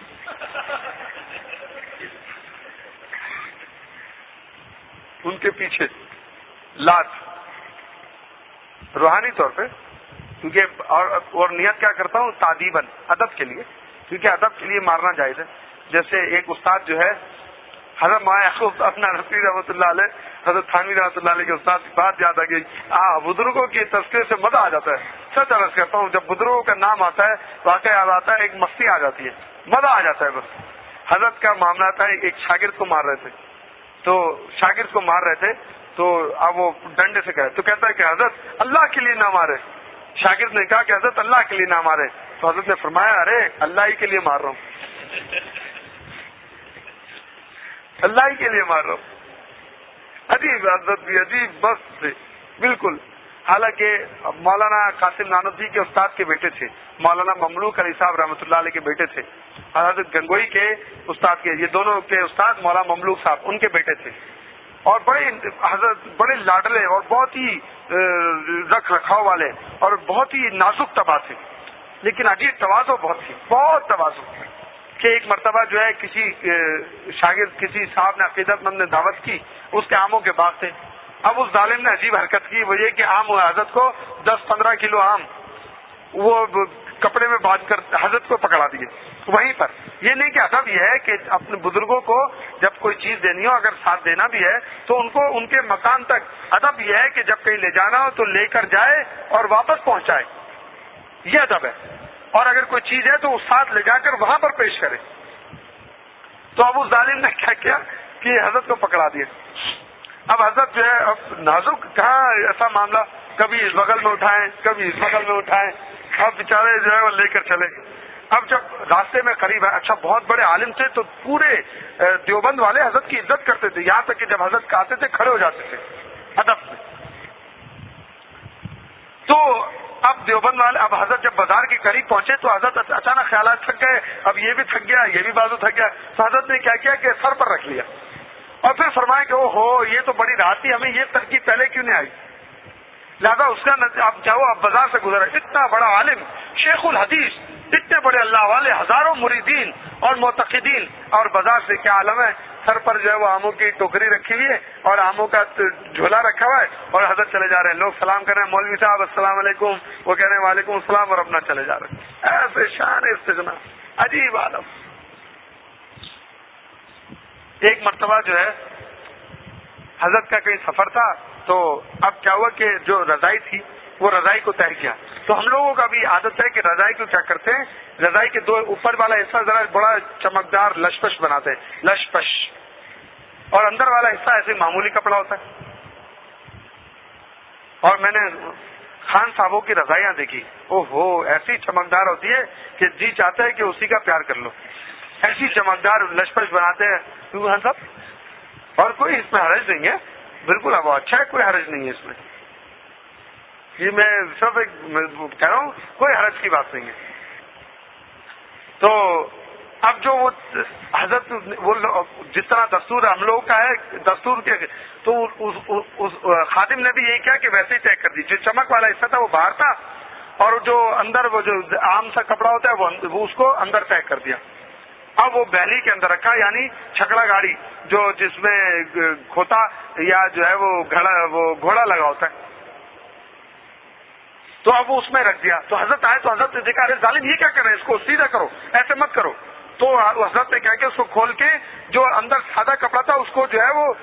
ان کے پیچھے لات روحانی طور پہ، کیونکہ اور, اور نیت کیا کرتا ہوں تعدیباً، ادب کے لیے، کیونکہ ادب کے لیے مارنا جائز ہے. جیسے ایک استاد جو ہے حضرت مولانا اپنا رفیع رحمۃ اللہ علیہ، حضرت تھانوی رحمۃ اللہ علیہ کے استاد کی بات یاد آ گئی. ہاں بزرگوں کے تذکرے سے مزہ آ جاتا ہے. سچ عرض کرتا ہوں، جب بزرگوں کا نام آتا ہے واقعہ یاد آتا ہے، ایک مستی آ جاتی ہے، مزہ آ جاتا ہے. بس حضرت کا معاملہ تھا، ایک شاگرد کو مار رہے تھے، تو شاگرد کو مار رہے تھے تو اب وہ ڈنڈے سے کہے تو کہتا ہے کہ حضرت اللہ کے لیے نہ مارے. شاگرد نے کہا کہ حضرت اللہ کے لیے نہ مارے. تو حضرت نے فرمایا ارے اللہ ہی کے لیے مار رہا ہوں، اللہ ہی کے لیے مار رہا ہوں. عجیب حضرت بھی عجیب بس بالکل. حالانکہ مولانا قاسم نانوتوی کے استاد کے بیٹے تھے، مولانا مملوک علی صاحب رحمۃ اللہ علیہ کے بیٹے تھے، حضرت گنگوئی کے استاد کے، یہ دونوں کے استاد مولانا مملوک صاحب ان کے بیٹے تھے، اور بڑے حضرت بڑے لاڈلے اور بہت ہی رکھ رکھاؤ والے اور بہت ہی نازک طبع تھے. لیکن عجیب تواضع بہت تھی، بہت تواضع کہ ایک مرتبہ جو ہے کسی شاگرد کسی صاحب نے عقیدت مند نے دعوت کی، اس کے آموں کے باغ تھے. اب اس ظالم نے عجیب حرکت کی، وہ یہ کہ آم و حضرت کو دس پندرہ کلو آم وہ کپڑے میں باندھ کر حضرت کو پکڑا دیے وہیں پر. یہ نہیں کہ ادب یہ ہے کہ اپنے بزرگوں کو جب کوئی چیز دینی ہو، اگر ساتھ دینا بھی ہے تو ان کو ان کے مکان تک. ادب یہ ہے کہ جب کہیں لے جانا ہو تو لے کر جائے اور واپس پہنچائے، یہ ادب ہے. اور اگر کوئی چیز ہے تو اس ساتھ لے جا کر وہاں پر پیش کرے. تو اب اس ظالم نے کیا کیا کہ حضرت کو پکڑا دیا. اب حضرت جو ہے اب نازک کہاں ایسا معاملہ، کبھی اس بغل میں اٹھائیں کبھی اس بغل میں اٹھائیں. اب بیچارے جو ہے وہ لے کر چلے. اب جب راستے میں قریب ہے، اچھا بہت بڑے عالم تھے تو پورے دیوبند والے حضرت کی عزت کرتے تھے، یہاں تک کہ جب حضرت آتے تھے کھڑے ہو جاتے تھے ادب سے. تو اب دیوبند والے اب حضرت جب بازار کے قریب پہنچے تو حضرت اچانک خیالات تھک گئے، اب یہ بھی تھک گیا یہ بھی بازو تھک گیا. تو حضرت نے کیا کیا کہ سر پر رکھ لیا اور پھر فرمایا کہ او ہو یہ تو بڑی رات تھی، ہمیں یہ ترکیب پہلے کیوں نہیں آئی. لہٰذا اس کا اب جاؤ اب بازار سے گزرا، اتنا بڑا عالم شیخ الحدیث، اتنے بڑے اللہ والے، ہزاروں مریدین اور معتقدین، اور بازار سے کیا عالم ہے، سر پر جو ہے وہ آموں کی ٹوکری رکھی ہوئی ہے اور آموں کا جھولا رکھا ہوا ہے اور حضرت چلے جا رہے ہیں. لوگ سلام کر رہے ہیں، مولوی صاحب السلام علیکم، وہ کہہ رہے ہیں وعلیکم السلام، اور اپنا چلے جا رہے ہیں. ایسے شان استغنا، عجیب عالم. ایک مرتبہ جو ہے حضرت کا کہیں سفر تھا تو اب کیا ہوا کہ جو رضائی تھی وہ رضائی کو تہہ کیا. تو ہم لوگوں کا بھی عادت ہے کہ رضائی کو کیا کرتے ہیں، رضائی کے دو اوپر والا حصہ ذرا بڑا چمکدار لشپش بناتے ہیں، لشپش، اور اندر والا حصہ ایسے معمولی کپڑا ہوتا ہے. اور میں نے خان صاحبوں کی رضائیاں دیکھی، او ہو ایسی چمکدار ہوتی ہے کہ جی چاہتا ہے کہ اسی کا پیار کر لو، ایسی چمکدار لشپش بناتے ہیں. خان صاحب اور کوئی اس میں حرج نہیں ہے، بالکل اب اچھا ہے، کوئی حرج نہیں ہے اس میں. یہ میں صرف ایک کہہ رہا ہوں کوئی حرج کی بات نہیں ہے. تو اب جو وہ حضرت وہ جس طرح دستور ہم لوگوں کا ہے دستور کے، تو اس, اس خادم نے بھی یہی کیا کہ ویسے ہی طے کر دی. جو چمک والا حصہ تھا وہ باہر تھا اور جو اندر وہ جو عام سا کپڑا ہوتا ہے وہ, وہ اس کو اندر طے کر دیا. اب وہ بیلی کے اندر رکھا، یعنی چھکڑا گاڑی جو جس میں کھوتا یا جو ہے وہ گھڑا وہ گھوڑا لگا ہوتا ہے، تو اب وہ اس میں رکھ دیا. تو حضرت آئے تو حضرت نے دیکھا ارے ظالم یہ کیا کر رہے ہیں، اس کو سیدھا کرو، ایسے مت کرو. تو حضرت نے کیا کہ اس کو کھول کے جو اندر سادہ کپڑا تھا اس کو جو ہے وہ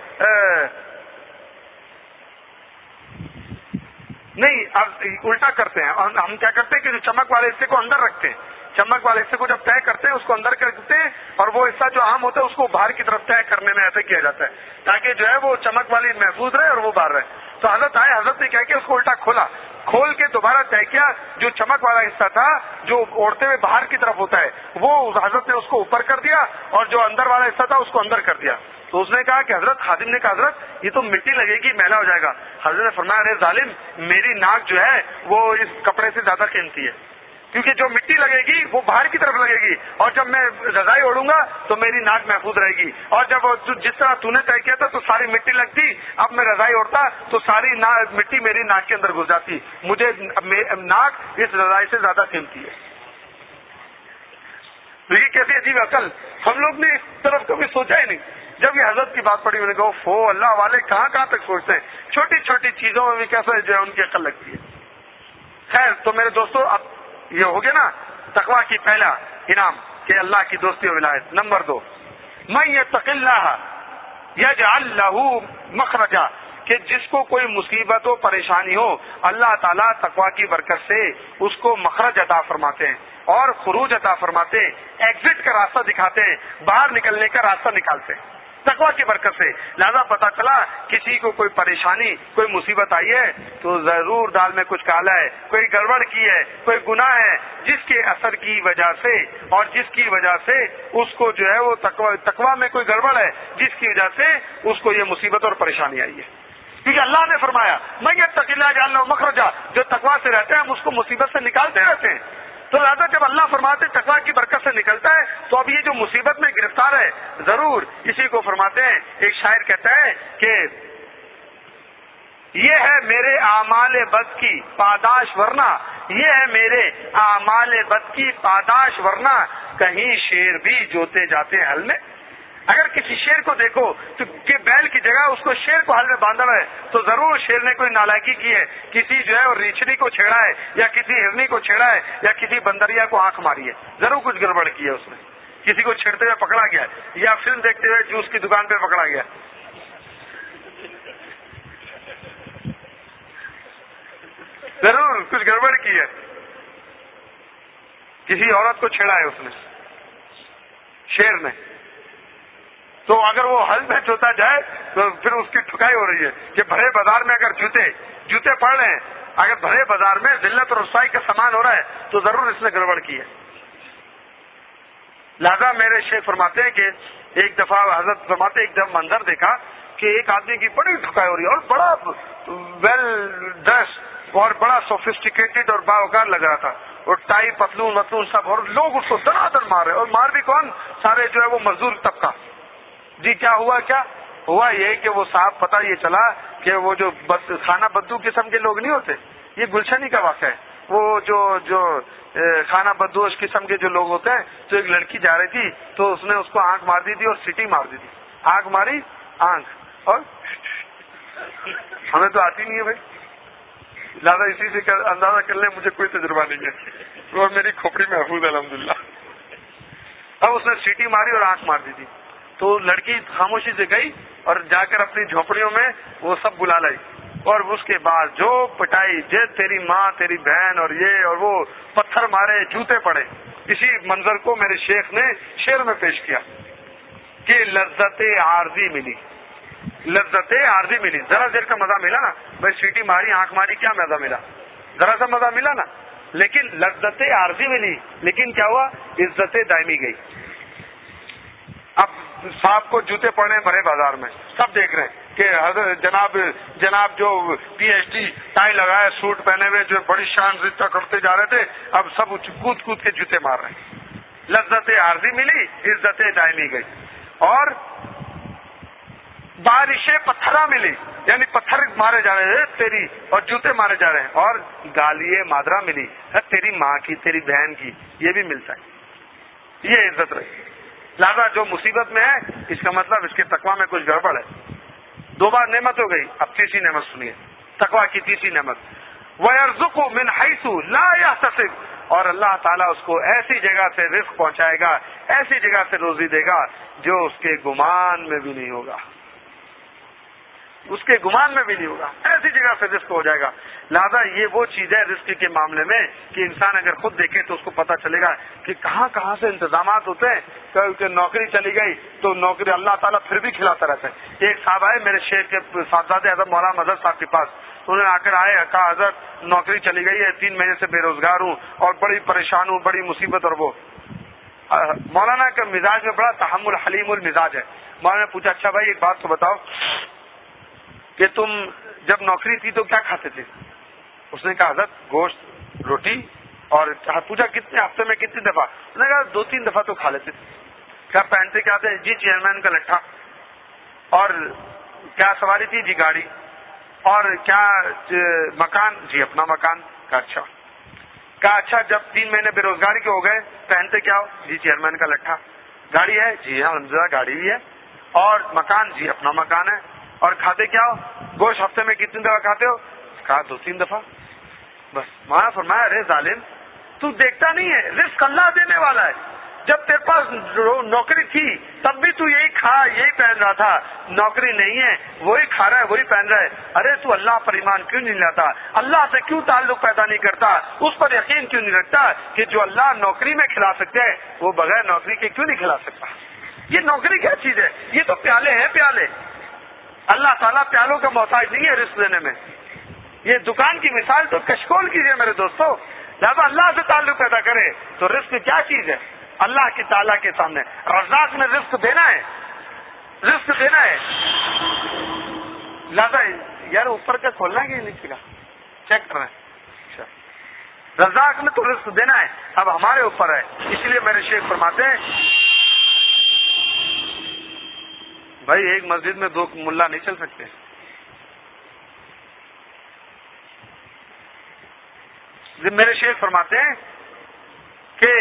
نہیں اب الٹا کرتے ہیں. اور ہم کیا کرتے ہیں کہ جو چمک والے حصے کو اندر رکھتے ہیں، چمک والے حصے کو جب طے کرتے ہیں اس کو اندر کرتے ہیں، اور وہ حصہ جو عام ہوتا ہے اس کو باہر کی طرف طے کرنے میں ایسے کیا جاتا ہے تاکہ جو ہے وہ چمک والی محفوظ رہے اور وہ باہر رہے. تو حضرت آئے، حضرت نے کیا کہ اس کو الٹا کھولا، کھول کے دوبارہ طے کیا. جو چمک والا حصہ تھا جو اوڑھتے ہوئے باہر کی طرف ہوتا ہے وہ حضرت نے اس کو اوپر کر دیا، اور جو اندر والا حصہ تھا اس کو اندر کر دیا. تو اس نے کہا کہ حضرت، خادم نے کہا حضرت یہ تو مٹی لگے گی، میلا ہو جائے گا. حضرت نے فرمایا ارے ظالم، میری ناک جو ہے وہ اس کپڑے سے زیادہ قیمتی ہے، کیونکہ جو مٹی لگے گی وہ باہر کی طرف لگے گی، اور جب میں رضائی اوڑھوں گا تو میری ناک محفوظ رہے گی، اور جب جس طرح تو نے طے کیا تھا تو ساری مٹی لگتی، اب میں رضائی اوڑھتا تو ساری مٹی میری ناک کے اندر گھس جاتی، مجھے ناک اس رضائی سے زیادہ قیمتی ہے۔ دیکھیے کیسی عجیب عقل، ہم لوگ نے اس طرف کبھی سوچا ہی نہیں۔ جب یہ حضرت کی بات پڑی انہوں نے کہا فو اللہ والے کہاں کہاں تک سوچتے ہیں، چھوٹی چھوٹی چیزوں میں بھی کیسے جو ہے ان کی عقل لگتی ہے۔ خیر تو میرے دوستو، اب یہ ہو گیا نا تقویٰ کی پہلا انعام کہ اللہ کی دوستی و ولایت۔ نمبر دو، من یتق اللہ یجعل لہ مخرجا، کہ جس کو کوئی مصیبت و پریشانی ہو اللہ تعالیٰ تقویٰ کی برکت سے اس کو مخرج عطا فرماتے ہیں اور خروج عطا فرماتے ہیں، ایگزٹ کا راستہ دکھاتے ہیں، باہر نکلنے کا راستہ نکالتے ہیں تقویٰ کی برکت سے۔ لہذا پتہ چلا کسی کو کوئی پریشانی کوئی مصیبت آئی ہے تو ضرور دال میں کچھ کالا ہے، کوئی گڑبڑ کی ہے، کوئی گناہ ہے جس کے اثر کی وجہ سے اور جس کی وجہ سے اس کو جو ہے وہ تقویٰ میں کوئی گڑبڑ ہے جس کی وجہ سے اس کو یہ مصیبت اور پریشانی آئی ہے، کیونکہ اللہ نے فرمایا میں یتق اللہ یجعل لہ مخرجا، جو تقویٰ سے رہتے ہیں ہم اس کو مصیبت سے نکالتے رہتے ہیں۔ تو لہٰذا جب اللہ فرماتے تقویٰ کی برکت سے نکلتا ہے تو اب یہ جو مصیبت میں گرفتار ہے ضرور اسی کو فرماتے ہیں۔ ایک شاعر کہتا ہے کہ یہ ہے میرے اعمال بد کی پاداش ورنہ، یہ ہے میرے اعمال بد کی پاداش ورنہ، کہیں شیر بھی جوتے جاتے حل میں۔ اگر کسی شیر کو دیکھو تو کہ بیل کی جگہ اس کو شیر کو حل میں باندھا ہے تو ضرور شیر نے کوئی نالائکی کی ہے، کسی جو ہے وہ ریچھنی کو چھیڑا ہے یا کسی ہرنی کو چھیڑا ہے یا کسی بندریا کو آنکھ ماری ہے، ضرور کچھ گڑبڑ کی ہے اس نے، کسی کو چھیڑتے ہوئے پکڑا گیا یا فلم دیکھتے ہوئے جوس کی دکان پہ پکڑا گیا، ضرور کچھ گڑبڑ کی ہے، کسی عورت کو چھیڑا ہے اس نے شیر نے۔ تو اگر وہ حل میں ہوتا جائے تو پھر اس کی ٹھکائی ہو رہی ہے کہ بھرے بازار میں اگر جوتے جوتے پڑ رہے ہیں، اگر بھرے بازار میں ذلت اور رسوائی کا سامان ہو رہا ہے تو ضرور اس نے گڑبڑ کی ہے۔ لہذا میرے شیخ فرماتے ہیں کہ ایک دفعہ حضرت فرماتے ایک دفعہ منظر دیکھا کہ ایک آدمی کی بڑی ٹھکائی ہو رہی ہے اور بڑا ویل ڈریس اور بڑا سوفسٹیکیٹڈ اور باوقار لگ رہا تھا، اور ٹائی پتلون وتلون سب، اور لوگ اس کو دنا دن مار رہے، اور مار بھی کون؟ سارے جو ہے وہ مزدور طبقہ۔ جی کیا ہوا؟ کیا ہوا یہ کہ وہ صاحب پتہ یہ چلا کہ وہ جو خانہ بدو قسم کے لوگ نہیں ہوتے، یہ گلشنی کا واقعہ ہے، وہ جو جو خانہ بدوش قسم کے جو لوگ ہوتے ہیں، تو ایک لڑکی جا رہی تھی تو اس نے اس کو آنکھ مار دی تھی اور سیٹی مار دی تھی، آنکھ ماری آنکھ، اور ہمیں تو آتی نہیں ہے بھائی، لہٰذا اسی سے اندازہ کر لیں مجھے کوئی تجربہ نہیں ہے اور میری کھوپڑی محفوظ ہے الحمدللہ۔ اب اس نے سیٹی ماری اور آنکھ مار دی تھی، تو لڑکی خاموشی سے گئی اور جا کر اپنی جھونپڑیوں میں وہ سب بلا لائی، اور اس کے بعد جو پٹائی جے تیری ماں تیری بہن اور یہ اور وہ پتھر مارے جوتے پڑے۔ اسی منظر کو میرے شیخ نے شعر میں پیش کیا کہ لذت عارضی ملی، لذت عارضی ملی، ذرا دیر کا مزہ ملا نا بھائی، سیٹی ماری آنکھ ماری، کیا مزہ ملا؟ ذرا سا مزہ ملا نا، لیکن لذت عارضی ملی، لیکن کیا ہوا؟ عزت دائمی گئی۔ اب صاحب کو جوتے پڑے بھرے بازار میں، سب دیکھ رہے ہیں کہ حضرت جناب جناب جو پی ایچ ڈی ٹائی لگائے سوٹ پہنے ہوئے جو بڑی شان رشتہ کرتے جا رہے تھے، اب سب کود کود کے جوتے مار رہے ہیں۔ لذت عارضی ملی، عزت دائمی گئی، اور بارشیں پتھرا ملی، یعنی پتھر مارے جا رہے ہیں تیری اور جوتے مارے جا رہے ہیں، اور گالیے مادرا ملی ہے تیری ماں کی تیری بہن کی، یہ بھی ملتا ہے، یہ عزت رہی۔ لہذا جو مصیبت میں ہے اس کا مطلب اس کے تقویٰ میں کچھ گڑبڑ ہے۔ دو بار نعمت ہو گئی، اب تیسری نعمت سنیے، تقویٰ کی تیسری نعمت، وَيَرْزُقُ مِنْ حَيْثُ لَا يَحْتَسِبُ، اور اللہ تعالیٰ اس کو ایسی جگہ سے رزق پہنچائے گا، ایسی جگہ سے روزی دے گا جو اس کے گمان میں بھی نہیں ہوگا، اس کے گمان میں بھی نہیں ہوگا، ایسی جگہ سے رزق ہو جائے گا۔ لہذا یہ وہ چیز ہے رزق کے معاملے میں کہ انسان اگر خود دیکھے تو اس کو پتہ چلے گا کہ کہاں کہاں سے انتظامات ہوتے ہیں، کہ نوکری چلی گئی تو نوکری اللہ تعالیٰ پھر بھی کھلاتا رہتا ہے۔ ایک صاحب آئے میرے شیخ کے صاحبزادے حضرت مولانا مظہر صاحب کے پاس، انہوں نے آ کر آئے، کہا حضرت نوکری چلی گئی ہے، تین مہینے سے بے روزگار ہوں اور بڑی پریشان ہوں، بڑی مصیبت، اور وہ مولانا کے مزاج میں بڑا تحمل حلیم المزاج ہے۔ مولانا نے پوچھا اچھا بھائی ایک بات تو بتاؤ کہ تم جب نوکری تھی تو کیا کھاتے تھے؟ اس نے کہا حضرت گوشت روٹی اور پوچھا کتنے ہفتے میں کتنی دفعہ؟ انہوں نے کہا دو تین دفعہ تو کھا لیتے تھے. کیا پہنتے کیا تھے؟ جی چیئرمین کا لٹھا. اور کیا سواری تھی؟ جی گاڑی. اور کیا مکان؟ جی اپنا مکان. کا اچھا کہا اچھا جب تین مہینے بے روزگاری کے ہو گئے پہنتے کیا ہو؟ جی چیئرمین کا لٹھا. گاڑی ہے؟ جی ہاں الحمدللہ گاڑی بھی ہے. اور مکان؟ جی اپنا مکان ہے. اور کھاتے کیا ہو؟ گوشت ہفتے میں کتنی دفعہ کھاتے ہو؟ کہا دو تین دفعہ. بس مولانا فرمایا ارے ظالم تو دیکھتا نہیں ہے رزق اللہ دینے والا ہے. جب تیرے پاس نوکری تھی تب بھی تو یہی کھا یہی پہن رہا تھا. نوکری نہیں ہے وہی کھا رہا ہے وہی پہن رہا ہے. ارے تو اللہ پر ایمان کیوں نہیں لاتا؟ اللہ سے کیوں تعلق پیدا نہیں کرتا؟ اس پر یقین کیوں نہیں رکھتا کہ جو اللہ نوکری میں کھلا سکتے ہیں وہ بغیر نوکری کے کیوں نہیں کھلا سکتا؟ یہ نوکری کیا چیز ہے؟ یہ تو پیالے ہیں پیالے. اللہ تعالیٰ پیالوں کا محتاج نہیں ہے رزق دینے میں. یہ دکان کی مثال تو کشکول کیجیے میرے دوستو. لہذا اللہ سے تعلق پیدا کرے تو رزق کیا چیز ہے؟ اللہ کی تعالیٰ کے سامنے رزاق نے رزق دینا ہے رزق دینا ہے. لہذا یار اوپر کا کھولنا کہ نیچے کا چیک کرنا ہے. اچھا رزاق نے تو رزق دینا ہے اب ہمارے اوپر ہے. اس لیے میرے شیخ فرماتے ہیں بھائی ایک مسجد میں دو ملا نہیں چل سکتے. میرے شیخ فرماتے ہیں کہ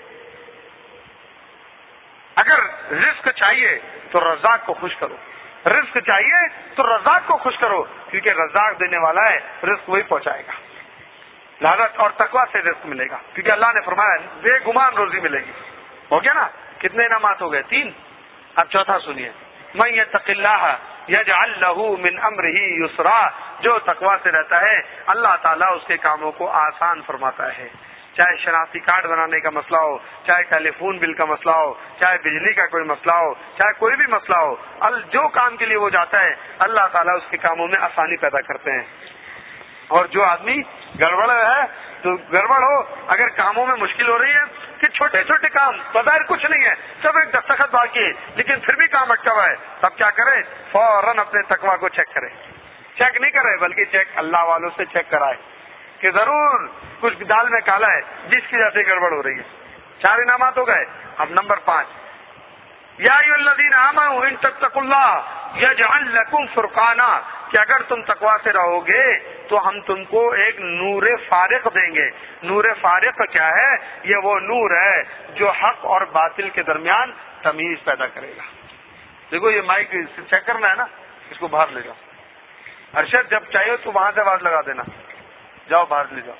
اگر رزق چاہیے تو رزاق کو خوش کرو. رزق چاہیے تو رزاق کو خوش کرو کیونکہ رزاق دینے والا ہے رزق وہی پہنچائے گا. لعنت اور تقویٰ سے رزق ملے گا کیونکہ اللہ نے فرمایا بے گمان روزی ملے گی. ہو گیا نا؟ کتنے انعامات ہو گئے؟ تین. اب چوتھا سنیے من یتق اللہ یجعل لہ من امرہ یسرا. جو تقویٰ سے رہتا ہے اللہ تعالیٰ اس کے کاموں کو آسان فرماتا ہے. چاہے شناختی کارڈ بنانے کا مسئلہ ہو, چاہے ٹیلی فون بل کا مسئلہ ہو, چاہے بجلی کا کوئی مسئلہ ہو, چاہے کوئی بھی مسئلہ ہو, جو کام کے لیے وہ جاتا ہے اللہ تعالیٰ اس کے کاموں میں آسانی پیدا کرتے ہیں. اور جو آدمی گڑبڑ ہے تو گڑبڑ ہو, اگر کاموں میں مشکل ہو رہی ہے کہ چھوٹے چھوٹے کام بظاہر کچھ نہیں ہے, سب ایک دستخط باقی ہے لیکن پھر بھی کام اٹکا ہوا ہے, تب کیا کرے؟ فوراً اپنے تقویٰ کو چیک کرے. چیک نہیں کرے بلکہ چیک اللہ والوں سے چیک کرائے کہ ضرور کچھ دال میں کالا ہے جس کی وجہ سے گڑبڑ ہو رہی ہے. چار انعامات ہو گئے. اب نمبر پانچ, یا ایھا الذین آمنوا ان تتقوا اللہ یجعل لکم فرقانا, کہ اگر تم تقویٰ سے رہو گے تو ہم تم کو ایک نور فارق دیں گے. نور فارق کیا ہے؟ یہ وہ نور ہے جو حق اور باطل کے درمیان تمیز پیدا کرے گا. دیکھو یہ مائک چیک کرنا ہے نا, اس کو باہر لے جاؤ. ارشد جب چاہیے تو وہاں سے آواز لگا دینا, جاؤ باہر لے جاؤ.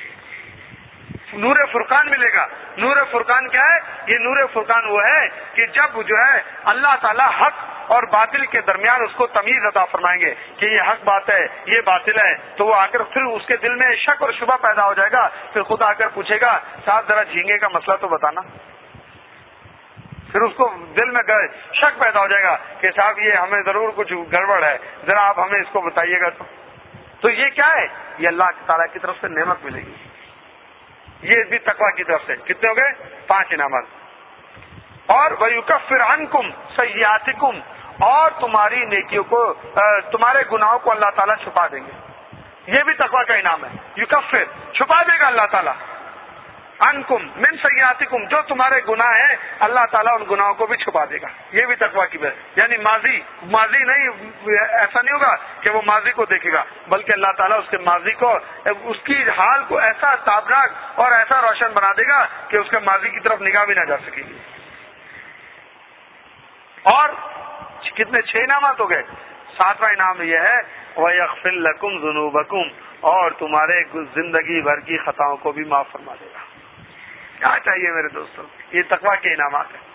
نور فرقان ملے گا. نور فرقان کیا ہے؟ یہ نور فرقان وہ ہے کہ جب جو ہے اللہ تعالیٰ حق اور باطل کے درمیان اس کو تمیز عطا فرمائیں گے کہ یہ حق بات ہے یہ باطل ہے, تو وہ آ کر پھر اس کے دل میں شک اور شبہ پیدا ہو جائے گا. پھر خود آ کر پوچھے گا صاحب ذرا جھینگے کا مسئلہ تو بتانا. پھر اس کو دل میں شک پیدا ہو جائے گا کہ صاحب یہ ہمیں ضرور کچھ گڑبڑ ہے, ذرا آپ ہمیں اس کو بتائیے گا. تو تو یہ کیا ہے؟ یہ اللہ تعالیٰ کی طرف سے نعمت ملے گی. یہ بھی تقویٰ کی طرف سے. کتنے ہو گئے؟ پانچ انعامات. اور وَيُكَفِّرْ عَنْكُمْ سَيِّئَاتِكُمْ, اور تمہاری نیکیوں کو تمہارے گناہوں کو اللہ تعالیٰ چھپا دیں گے. یہ بھی تقویٰ کا انعام ہے. یکفر چھپا دے گا اللہ تعالیٰ. عنکم من سیئاتکم, جو تمہارے گناہ ہیں اللہ تعالیٰ ان گناہوں کو بھی چھپا دے گا. یہ بھی تقویٰ کی بات, یعنی ماضی ماضی نہیں, ایسا نہیں ہوگا کہ وہ ماضی کو دیکھے گا بلکہ اللہ تعالیٰ اس کے ماضی کو, اس کی حال کو ایسا تابناک اور ایسا روشن بنا دے گا کہ اس کے ماضی کی طرف نگاہ بھی نہ جا سکے گی. اور کتنے چھ انعامات ہو گئے. ساتواں انعام یہ ہے وَيَغْفِرْ لَكُمْ ذُنُوبَكُمْ, اور تمہارے زندگی بھر کی خطاؤں کو بھی معاف فرما دے گا. کیا چاہیے میرے دوستوں؟ یہ تقویٰ کے انعامات ہیں.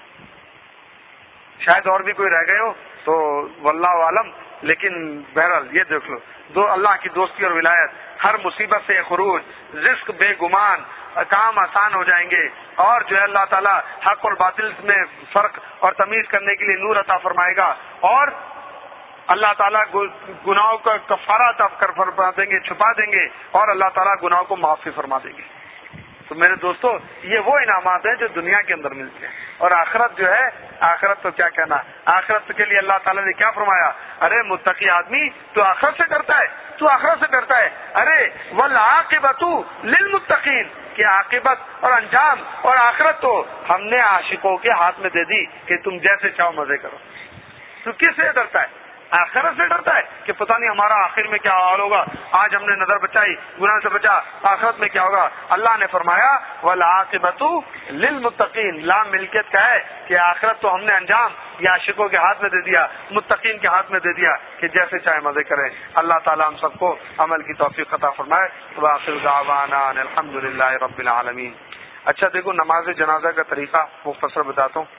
شاید اور بھی کوئی رہ گئے ہو تو واللہ عالم, لیکن بہرحال یہ دیکھ لو, دو اللہ کی دوستی اور ولایت, ہر مصیبت سے خروج, رزق بے گمان, کام آسان ہو جائیں گے, اور جو ہے اللہ تعالیٰ حق اور باطل میں فرق اور تمیز کرنے کے لیے نور عطا فرمائے گا, اور اللہ تعالیٰ گناہوں کا کفارہ عطا کر فرما دیں گے, چھپا دیں گے, اور اللہ تعالیٰ گناہوں کو معافی فرما دیں گے. تو میرے دوستو یہ وہ انعامات ہیں جو دنیا کے اندر ملتے ہیں. اور آخرت جو ہے، آخرت تو کیا کہنا، آخرت کے لیے اللہ تعالیٰ نے کیا فرمایا، ارے متقی آدمی تو آخرت سے ڈرتا ہے، تو آخرت سے ڈرتا ہے، ارے والعاقبۃ للمتقین، کہ عاقبت اور انجام اور آخرت تو ہم نے عاشقوں کے ہاتھ میں دے دی کہ تم جیسے چاہو مزے کرو. تو کس سے ڈرتا ہے؟ آخرت سے ڈرتا ہے کہ پتہ نہیں ہمارا آخر میں کیا حال ہوگا، آج ہم نے نظر بچائی، گناہ سے بچا، آخرت میں کیا ہوگا. اللہ نے فرمایا والعاقبۃ للمتقین، لام ملکیت کا ہے کہ آخرت تو ہم نے انجام یا عاشقوں کے ہاتھ میں دے دیا، متقین کے ہاتھ میں دے دیا کہ جیسے چاہے مزے کریں. اللہ تعالیٰ ہم سب کو عمل کی توفیق عطا فرمائے. وآخر دعوانا ان الحمد للہ رب العالمین. اچھا دیکھو، نماز جنازہ کا طریقہ مختصر بتاتا ہوں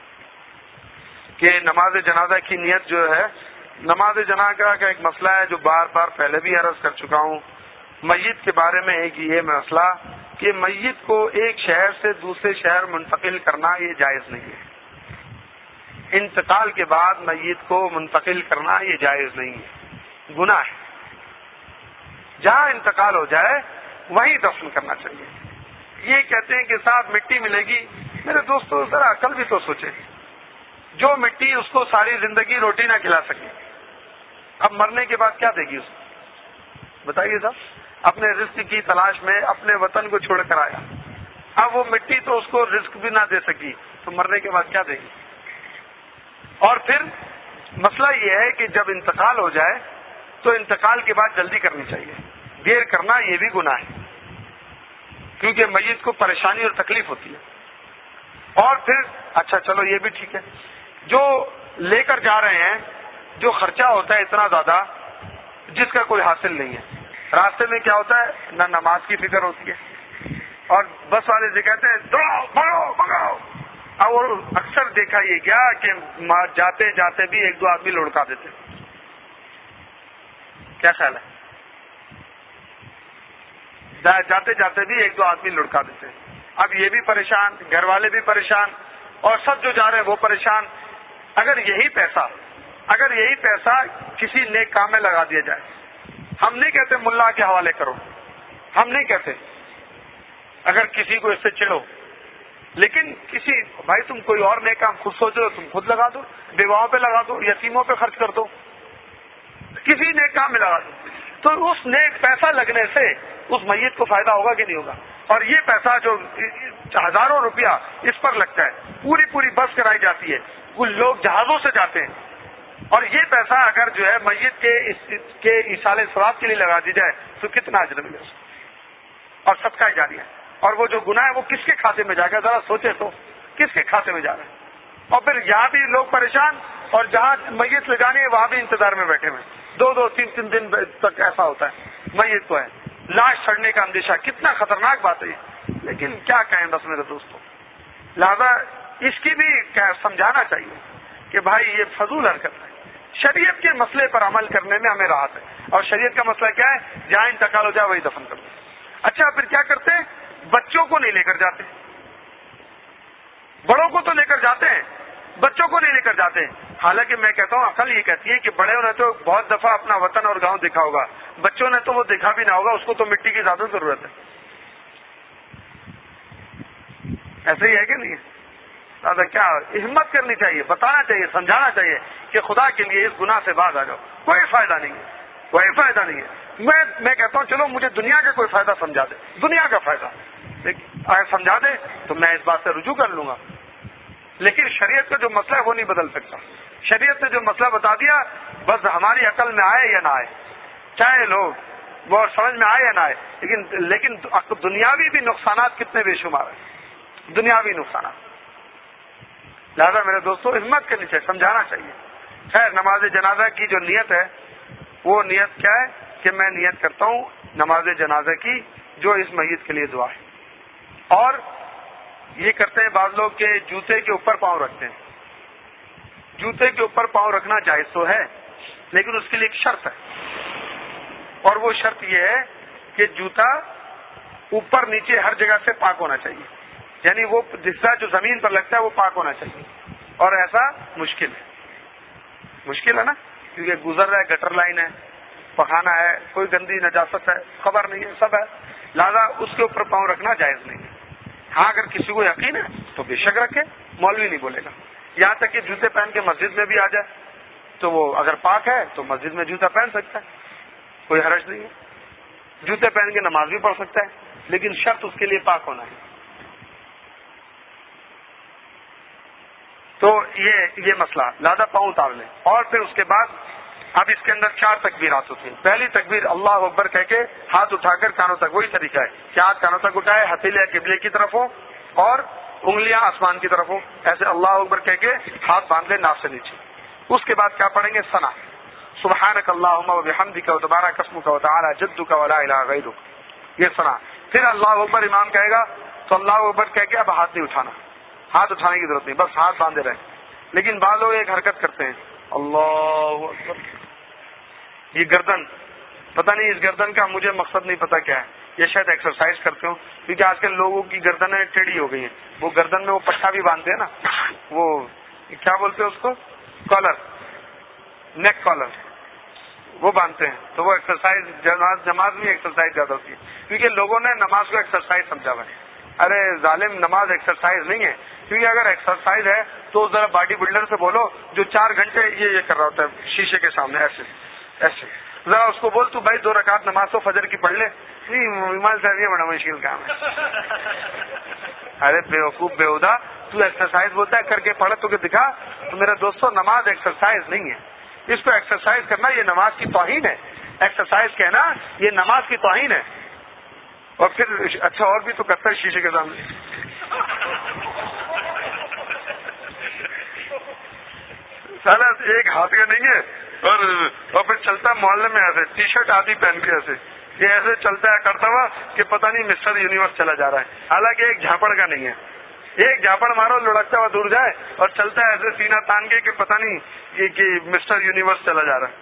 کہ نماز جنازہ کی نیت جو ہے، نماز جنازہ کا ایک مسئلہ ہے جو بار بار پہلے بھی عرض کر چکا ہوں. میت کے بارے میں ایک یہ مسئلہ کہ میت کو ایک شہر سے دوسرے شہر منتقل کرنا یہ جائز نہیں ہے. انتقال کے بعد میت کو منتقل کرنا یہ جائز نہیں ہے، گناہ ہے. جہاں انتقال ہو جائے وہیں دفن کرنا چاہیے. یہ کہتے ہیں کہ صاحب مٹی ملے گی، میرے دوستو ذرا عقل بھی تو سوچے. جو مٹی اس کو ساری زندگی روٹی نہ کھلا سکے، اب مرنے کے بعد کیا دے گی اس کو؟ بتائیے صاحب. اپنے رزق کی تلاش میں اپنے وطن کو چھوڑ کر آیا، اب وہ مٹی تو اس کو رزق بھی نہ دے سکی، تو مرنے کے بعد کیا دے گی؟ اور پھر مسئلہ یہ ہے کہ جب انتقال ہو جائے تو انتقال کے بعد جلدی کرنی چاہیے. دیر کرنا یہ بھی گناہ ہے، کیونکہ میت کو پریشانی اور تکلیف ہوتی ہے. اور پھر اچھا چلو یہ بھی ٹھیک ہے، جو لے کر جا رہے ہیں، جو خرچہ ہوتا ہے اتنا زیادہ جس کا کوئی حاصل نہیں ہے. راستے میں کیا ہوتا ہے، نہ نماز کی فکر ہوتی ہے، اور بس والے سے کہتے ہیں دوڑو بھگو بھگاؤ. اور اکثر دیکھا یہ کیا کہ جاتے جاتے بھی ایک دو آدمی لڑکا دیتے. کیا خیال ہے؟ جاتے جاتے بھی ایک دو آدمی لڑکا دیتے. اب یہ بھی پریشان، گھر والے بھی پریشان، اور سب جو جا رہے ہیں وہ پریشان. اگر یہی پیسہ اگر یہی پیسہ کسی نیک کام میں لگا دیا جائے، ہم نہیں کہتے ملا کے حوالے کرو، ہم نہیں کہتے اگر کسی کو اس سے چڑھو، لیکن کسی بھائی تم کوئی اور نیک کام خود سوچ رہے ہو، تم خود لگا دو، بیواؤں پہ لگا دو، یتیموں پہ خرچ کر دو، کسی نیک کام میں لگا دو. تو اس نیک پیسہ لگنے سے اس میت کو فائدہ ہوگا کہ نہیں ہوگا؟ اور یہ پیسہ جو ہزاروں روپیہ اس پر لگتا ہے، پوری پوری بس کرائی جاتی ہے، کچھ لوگ جہازوں سے جاتے ہیں، اور یہ پیسہ اگر جو ہے میت کے ایصال ثواب کے لیے لگا دی جائے تو کتنا اجر ملے اس کو، اور صدقہ جاریہ. اور وہ جو گناہ ہے وہ کس کے کھاتے میں جائے گا؟ ذرا سوچے تو، کس کے کھاتے میں جا رہا ہے؟ اور پھر یہاں بھی لوگ پریشان، اور جہاں میت لے جانی ہے وہاں بھی انتظار میں بیٹھے ہوئے، دو دو تین تین دن تک ایسا ہوتا ہے. میت کو ہے لاش سڑنے کا اندیشہ، کتنا خطرناک بات ہے. لیکن کیا کہیں بس میرے دوستوں، لہذا اس کی بھی سمجھانا چاہیے کہ بھائی یہ فضول حرکت ہے. شریعت کے مسئلے پر عمل کرنے میں ہمیں راحت ہے، اور شریعت کا مسئلہ کیا ہے؟ جہاں انتقال ہو جائے وہی دفن کر دو. اچھا پھر کیا کرتے ہیں؟ بچوں کو نہیں لے کر جاتے. بڑوں کو تو لے کر جاتے ہیں، بچوں کو نہیں لے کر جاتے. حالانکہ میں کہتا ہوں عقل یہ کہتی ہے کہ بڑے نے تو بہت دفعہ اپنا وطن اور گاؤں دیکھا ہوگا، بچوں نے تو وہ دیکھا بھی نہ ہوگا، اس کو تو مٹی کی زیادہ ضرورت ہے. ایسے ہی ہے کہ نہیں ہے؟ دادا کیا ہمت کرنی چاہیے، بتانا چاہیے، سمجھانا چاہیے کہ خدا کے لیے اس گناہ سے باز آ جاؤ. کوئی فائدہ نہیں ہے، کوئی فائدہ نہیں ہے. میں میں کہتا ہوں چلو مجھے دنیا کا کوئی فائدہ سمجھا دے، دنیا کا فائدہ اگر سمجھا دے تو میں اس بات سے رجوع کر لوں گا. لیکن شریعت کا جو مسئلہ ہے وہ نہیں بدل سکتا. شریعت نے جو مسئلہ بتا دیا بس ہماری عقل میں آئے یا نہ آئے، چاہے لوگ وہ سمجھ میں آئے یا نہ آئے، لیکن لیکن دنیاوی بھی نقصانات کتنے بے شمار ہیں، دنیاوی نقصانات. لہذا میرے دوستوں ہمت کرنی چاہیے، سمجھانا چاہیے. خیر نماز جنازہ کی جو نیت ہے وہ نیت کیا ہے کہ میں نیت کرتا ہوں نماز جنازہ کی جو اس میت کے لیے دعا ہے. اور یہ کرتے ہیں بعض لوگ کہ جوتے کے اوپر پاؤں رکھتے ہیں. جوتے کے اوپر پاؤں رکھنا جائز تو ہے، لیکن اس کے لیے ایک شرط ہے، اور وہ شرط یہ ہے کہ جوتا اوپر نیچے ہر جگہ سے پاک ہونا چاہیے. یعنی وہ حصہ جو زمین پر لگتا ہے وہ پاک ہونا چاہیے. اور ایسا مشکل ہے، مشکل ہے نا، کیونکہ گزر رہا ہے، گٹر لائن ہے، پخانا ہے، کوئی گندی نجاست ہے، خبر نہیں ہے، سب ہے. لہذا اس کے اوپر پاؤں رکھنا جائز نہیں ہے. ہاں اگر کسی کو یقین ہے تو بے شک رکھے، مولوی نہیں بولے گا. یہاں تک کہ جوتے پہن کے مسجد میں بھی آ جائے تو وہ اگر پاک ہے تو مسجد میں جوتا پہن سکتا ہے, کوئی حرج نہیں ہے. جوتے پہن کے نماز بھی پڑھ سکتا ہے, لیکن شرط اس کے لیے پاک ہونا ہے. تو یہ یہ مسئلہ لہذا پاؤں اتار لیں. اور پھر اس کے بعد اب اس کے اندر چار تکبیرات ہوتی ہیں. پہلی تکبیر اللہ اکبر کہہ کے ہاتھ اٹھا کر کانوں تک, وہی طریقہ ہے کہ ہاتھ کانوں تک اٹھائے, ہتھیلیاں قبلے کی طرف ہو اور انگلیاں آسمان کی طرف ہو, ایسے اللہ اکبر کہہ کے ہاتھ باندھ لیں ناف سے نیچے. اس کے بعد کیا پڑھیں گے؟ ثنا, سبحانک اللہم و بحمدک و تبارک اسمک و تعالی جدک و لا الہ غیرک, یہ ثنا. پھر اللہ اکبر امام کہے گا تو اللہ اکبر کہہ کے اب ہاتھ نہیں اٹھانا, ہاتھ اٹھانے کی ضرورت نہیں, بس ہاتھ باندھے رہیں. لیکن بعض لوگ ایک حرکت کرتے ہیں, اللہ اکبر, یہ گردن, پتہ نہیں اس گردن کا مجھے مقصد نہیں پتا کیا ہے, یہ شاید ایکسرسائز کرتے ہوں, کیونکہ آج کل لوگوں کی گردنیں ٹیڑھی ہو گئی ہیں. وہ گردن میں وہ پٹھا بھی باندھتے ہیں نا, وہ کیا بولتے ہیں اس کو, کالر, نیک کالر, وہ باندھتے ہیں. تو وہ ایکسرسائز, جماعت جماعت میں ایکسرسائز زیادہ ہوتی ہے, کیونکہ لوگوں نے نماز کو ایکسرسائز سمجھا ہوا ہے. ارے ظالم, نماز ایکسرسائز نہیں ہے, کیونکہ اگر ایکسرسائز ہے تو ذرا باڈی بلڈر سے بولو جو چار گھنٹے یہ یہ کر رہا ہوتا ہے شیشے کے سامنے ایسے ایسے, ذرا اس کو بول تو بھائی دو رکعت نماز تو فجر کی پڑھ لے. نہیں ایمان صاحب یہ بڑا مشکل کام ہے. ارے بیوقوف بیہودہ, تو ایکسرسائز بولتا ہے کر کے پڑھ تو کہ دکھا. تو میرے دوستو نماز ایکسرسائز نہیں ہے, اس کو ایکسرسائز کرنا یہ نماز کی توہین ہے. ایکسرسائز کہنا یہ نماز کی توہین ہے. اور پھر اچھا اور بھی تو کرتا ہے شیشے کے سامنے. سارا ایک ہاتھ کا نہیں ہے, اور اور پھر چلتا محلے میں ایسے ٹی شرٹ آدھی پہن کے ایسے, یہ ایسے چلتا ہے کرتا ہوا کہ پتہ نہیں مسٹر یونیورس چلا جا رہا ہے, حالانکہ ایک جھاپڑ کا نہیں ہے. ایک جھاپڑ مارو لڑکتا ہوا دور جائے, اور چلتا ہے ایسے سینہ تان کے کہ پتہ نہیں کہ مسٹر یونیورس چلا جا رہا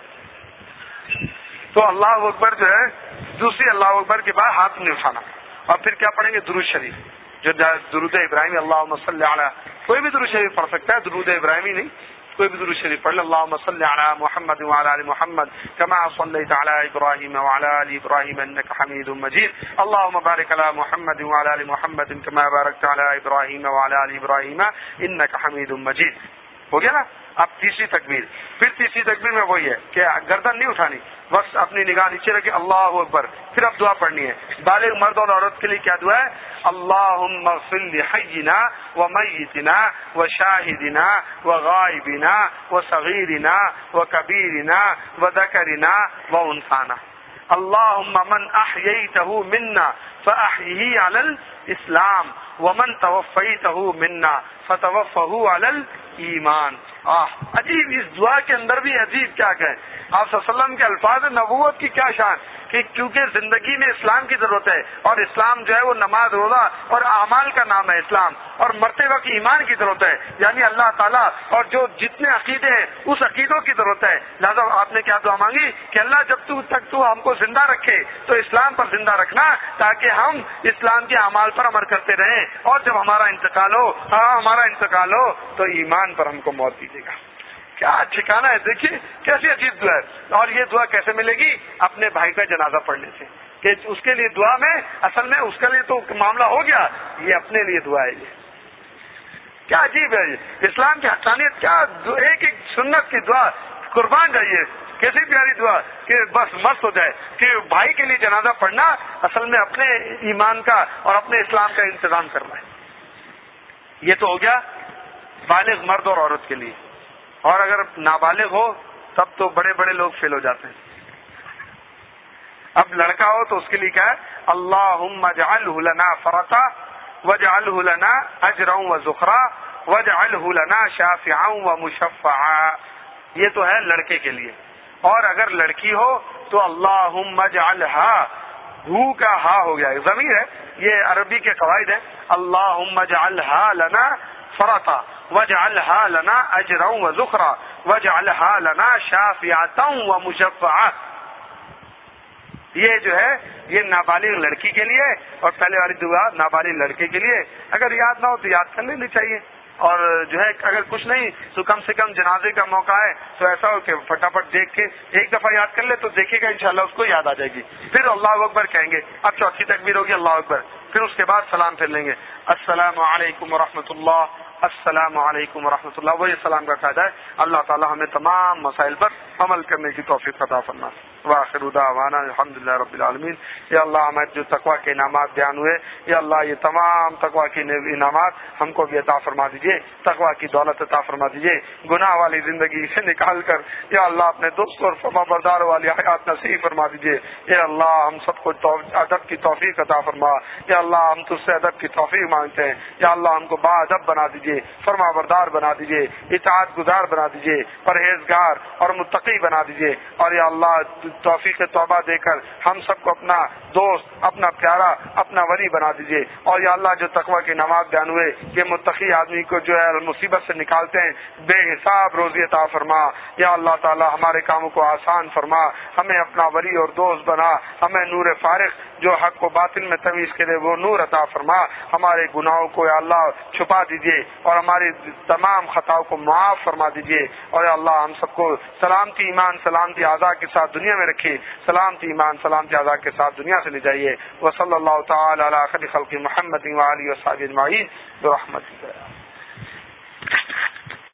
ہے. تو اللہ اکبر جو ہے, دوسری اللہ اکبر کے بعد ہاتھ نہیں اٹھانا. اور پھر کیا پڑھیں گے؟ درود شریف, جو درود ابراہیمی, اللہم صلی علی, کوئی بھی درود شریف پڑھ سکتا ہے, درود ابراہیمی نہیں, کوئی بھی درود شریف پڑھ لے. اللہم صلی علی محمد وعلی آل محمد کما صلیت علی ابراہیم وعلی آل ابراہیم انک حمید مجید. اللہم بارک علی محمد وعلی آل محمد کما بارکت علی ابراہیم وعلی آل ابراہیم انک حمید مجید. ہو گیا نا. اب تیسری تکبیر, پھر تیسری تکبیر میں وہی ہے کہ گردن نہیں اٹھانی, بس اپنی نگاہ نیچے رکھے, اللہ اکبر. پھر اب دعا پڑھنی ہے. بالغ مرد اور عورت کے لیے کیا دعا ہے؟ اللہم اغفر لحینا ومیتنا وشاہدنا وغائبنا وصغیرنا وکبیرنا وذکرنا وانثانا. اللہم من احییتہ منا فاحیہ علی الاسلام ومن توفیتہ منا فتوفہ علی الایمان. آہ عجیب, اس دعا کے اندر بھی عجیب کیا کہیں. آپ صلی اللہ علیہ وسلم کے الفاظ نبوت کی کیا شان, کہ کیونکہ زندگی میں اسلام کی ضرورت ہے, اور اسلام جو ہے وہ نماز روزہ اور اعمال کا نام ہے اسلام, اور مرتے وقت ایمان کی ضرورت ہے, یعنی اللہ تعالیٰ اور جو جتنے عقیدے ہیں اس عقیدوں کی ضرورت ہے. لہٰذا آپ نے کیا دعا مانگی کہ اللہ جب تو تک تو ہم کو زندہ رکھے تو اسلام پر زندہ رکھنا, تاکہ ہم اسلام کے اعمال پر عمل کرتے رہیں, اور جب ہمارا انتقال ہو ہاں ہمارا انتقال ہو تو ایمان پر ہم کو موت دیجیے گا. کیا ٹھکانا ہے, دیکھیے کیسی عجیب دعا ہے. اور یہ دعا کیسے ملے گی؟ اپنے بھائی کا جنازہ پڑھنے سے, کہ اس کے لیے دعا میں اصل میں اس کے لیے تو معاملہ ہو گیا, یہ اپنے لیے دعا ہے. یہ کیا عجیب ہے, یہ اسلام کی حقانیت, کیا ایک ایک سنت کی دعا, قربان جائیے کیسی پیاری دعا کہ بس مست ہو جائے کہ بھائی کے لیے جنازہ پڑھنا اصل میں اپنے ایمان کا اور اپنے اسلام کا انتظام کرنا ہے. یہ تو ہو گیا بالغ مرد اور عورت کے لیے. اور اگر نابالغ ہو تب تو بڑے بڑے لوگ فیل ہو جاتے ہیں. اب لڑکا ہو تو اس کے لیے کیا ہے؟ اللہم اجعلہ لنا فرطا واجعلہ لنا اجرا وذخرا واجعلہ لنا شافعا ومشفعا. یہ تو ہے لڑکے کے لیے. اور اگر لڑکی ہو تو اللہم اجعلہا, ہو کا ہا ہو گیا, ضمیر ہے, یہ عربی کے قواعد ہیں. اللہم اجعلہا لنا فرطا واجعلها لنا اجرا وذخرا واجعلها لنا شافعة ومشفعة. یہ جو ہے یہ نابالغ لڑکی کے لیے, اور پہلے والی دعا نابالغ لڑکے کے لیے. اگر یاد نہ ہو تو یاد کر لینی چاہیے, اور جو ہے اگر کچھ نہیں تو کم سے کم جنازے کا موقع ہے تو ایسا ہو کہ فٹافٹ دیکھ کے ایک دفعہ یاد کر لے تو دیکھے گا انشاءاللہ اس کو یاد آ جائے گی. پھر اللہ اکبر کہیں گے. اب چوتھی تکبیر ہوگی اللہ اکبر, پھر اس کے بعد سلام پھر لیں گے. السلام علیکم ورحمۃ اللہ السلام علیکم ورحمۃ اللہ. وہی السلام کا قاعدہ ہے. اللہ تعالی ہمیں تمام مسائل پر عمل کرنے کی توفیق عطا فرمائے. وآخر دعوانا الحمدللہ رب العالمین. یا اللہ ہمیں جو تقویٰ کے انعامات بیان ہوئے، یا اللہ یہ تمام تقویٰ کے انعامات ہم کو بھی عطا فرما دیجیے. تقویٰ کی دولت عطا فرما دیجیے. گناہ والی زندگی سے نکال کر یا اللہ اپنے دوست اور فرما بردار والی حیات نصیب فرما دیجیے. یا اللہ ہم سب کو ادب کی توفیق عطا فرما. یا اللہ ہم تجھ سے ادب کی توفیق مانگتے ہیں. یا اللہ ہم کو با ادب بنا دیجیے، فرما بردار بنا دیجیے، اطاعت گزار بنا دیجیے، پرہیزگار اور متقی بنا دیجیے. اور یا اللہ توفیق توبہ دے کر ہم سب کو اپنا دوست، اپنا پیارا، اپنا ولی بنا دیجیے. اور یا اللہ جو تقویٰ کی نماز بیان ہوئے، یہ متقی آدمی کو جو ہے مصیبت سے نکالتے ہیں، بے حساب روزی عطا فرما. یا اللہ تعالی ہمارے کاموں کو آسان فرما، ہمیں اپنا ولی اور دوست بنا، ہمیں نور فارغ جو حق و باطل میں تمیز کرے وہ نور عطا فرما. ہمارے گناہوں کو یا اللہ چھپا دیجیے اور ہماری تمام خطاؤں کو معاف فرما دیجیے. اور یا اللہ ہم سب کو سلامتی ایمان سلامتی اعضاء کے ساتھ دنیا میں رکھیے، سلامتی ایمان سلامتی اعضاء کے ساتھ دنیا سے لے جائیے. وصلی اللہ تعالی علی خیر خلق محمد و آلہ و صحبہ اجمعین برحمتہ.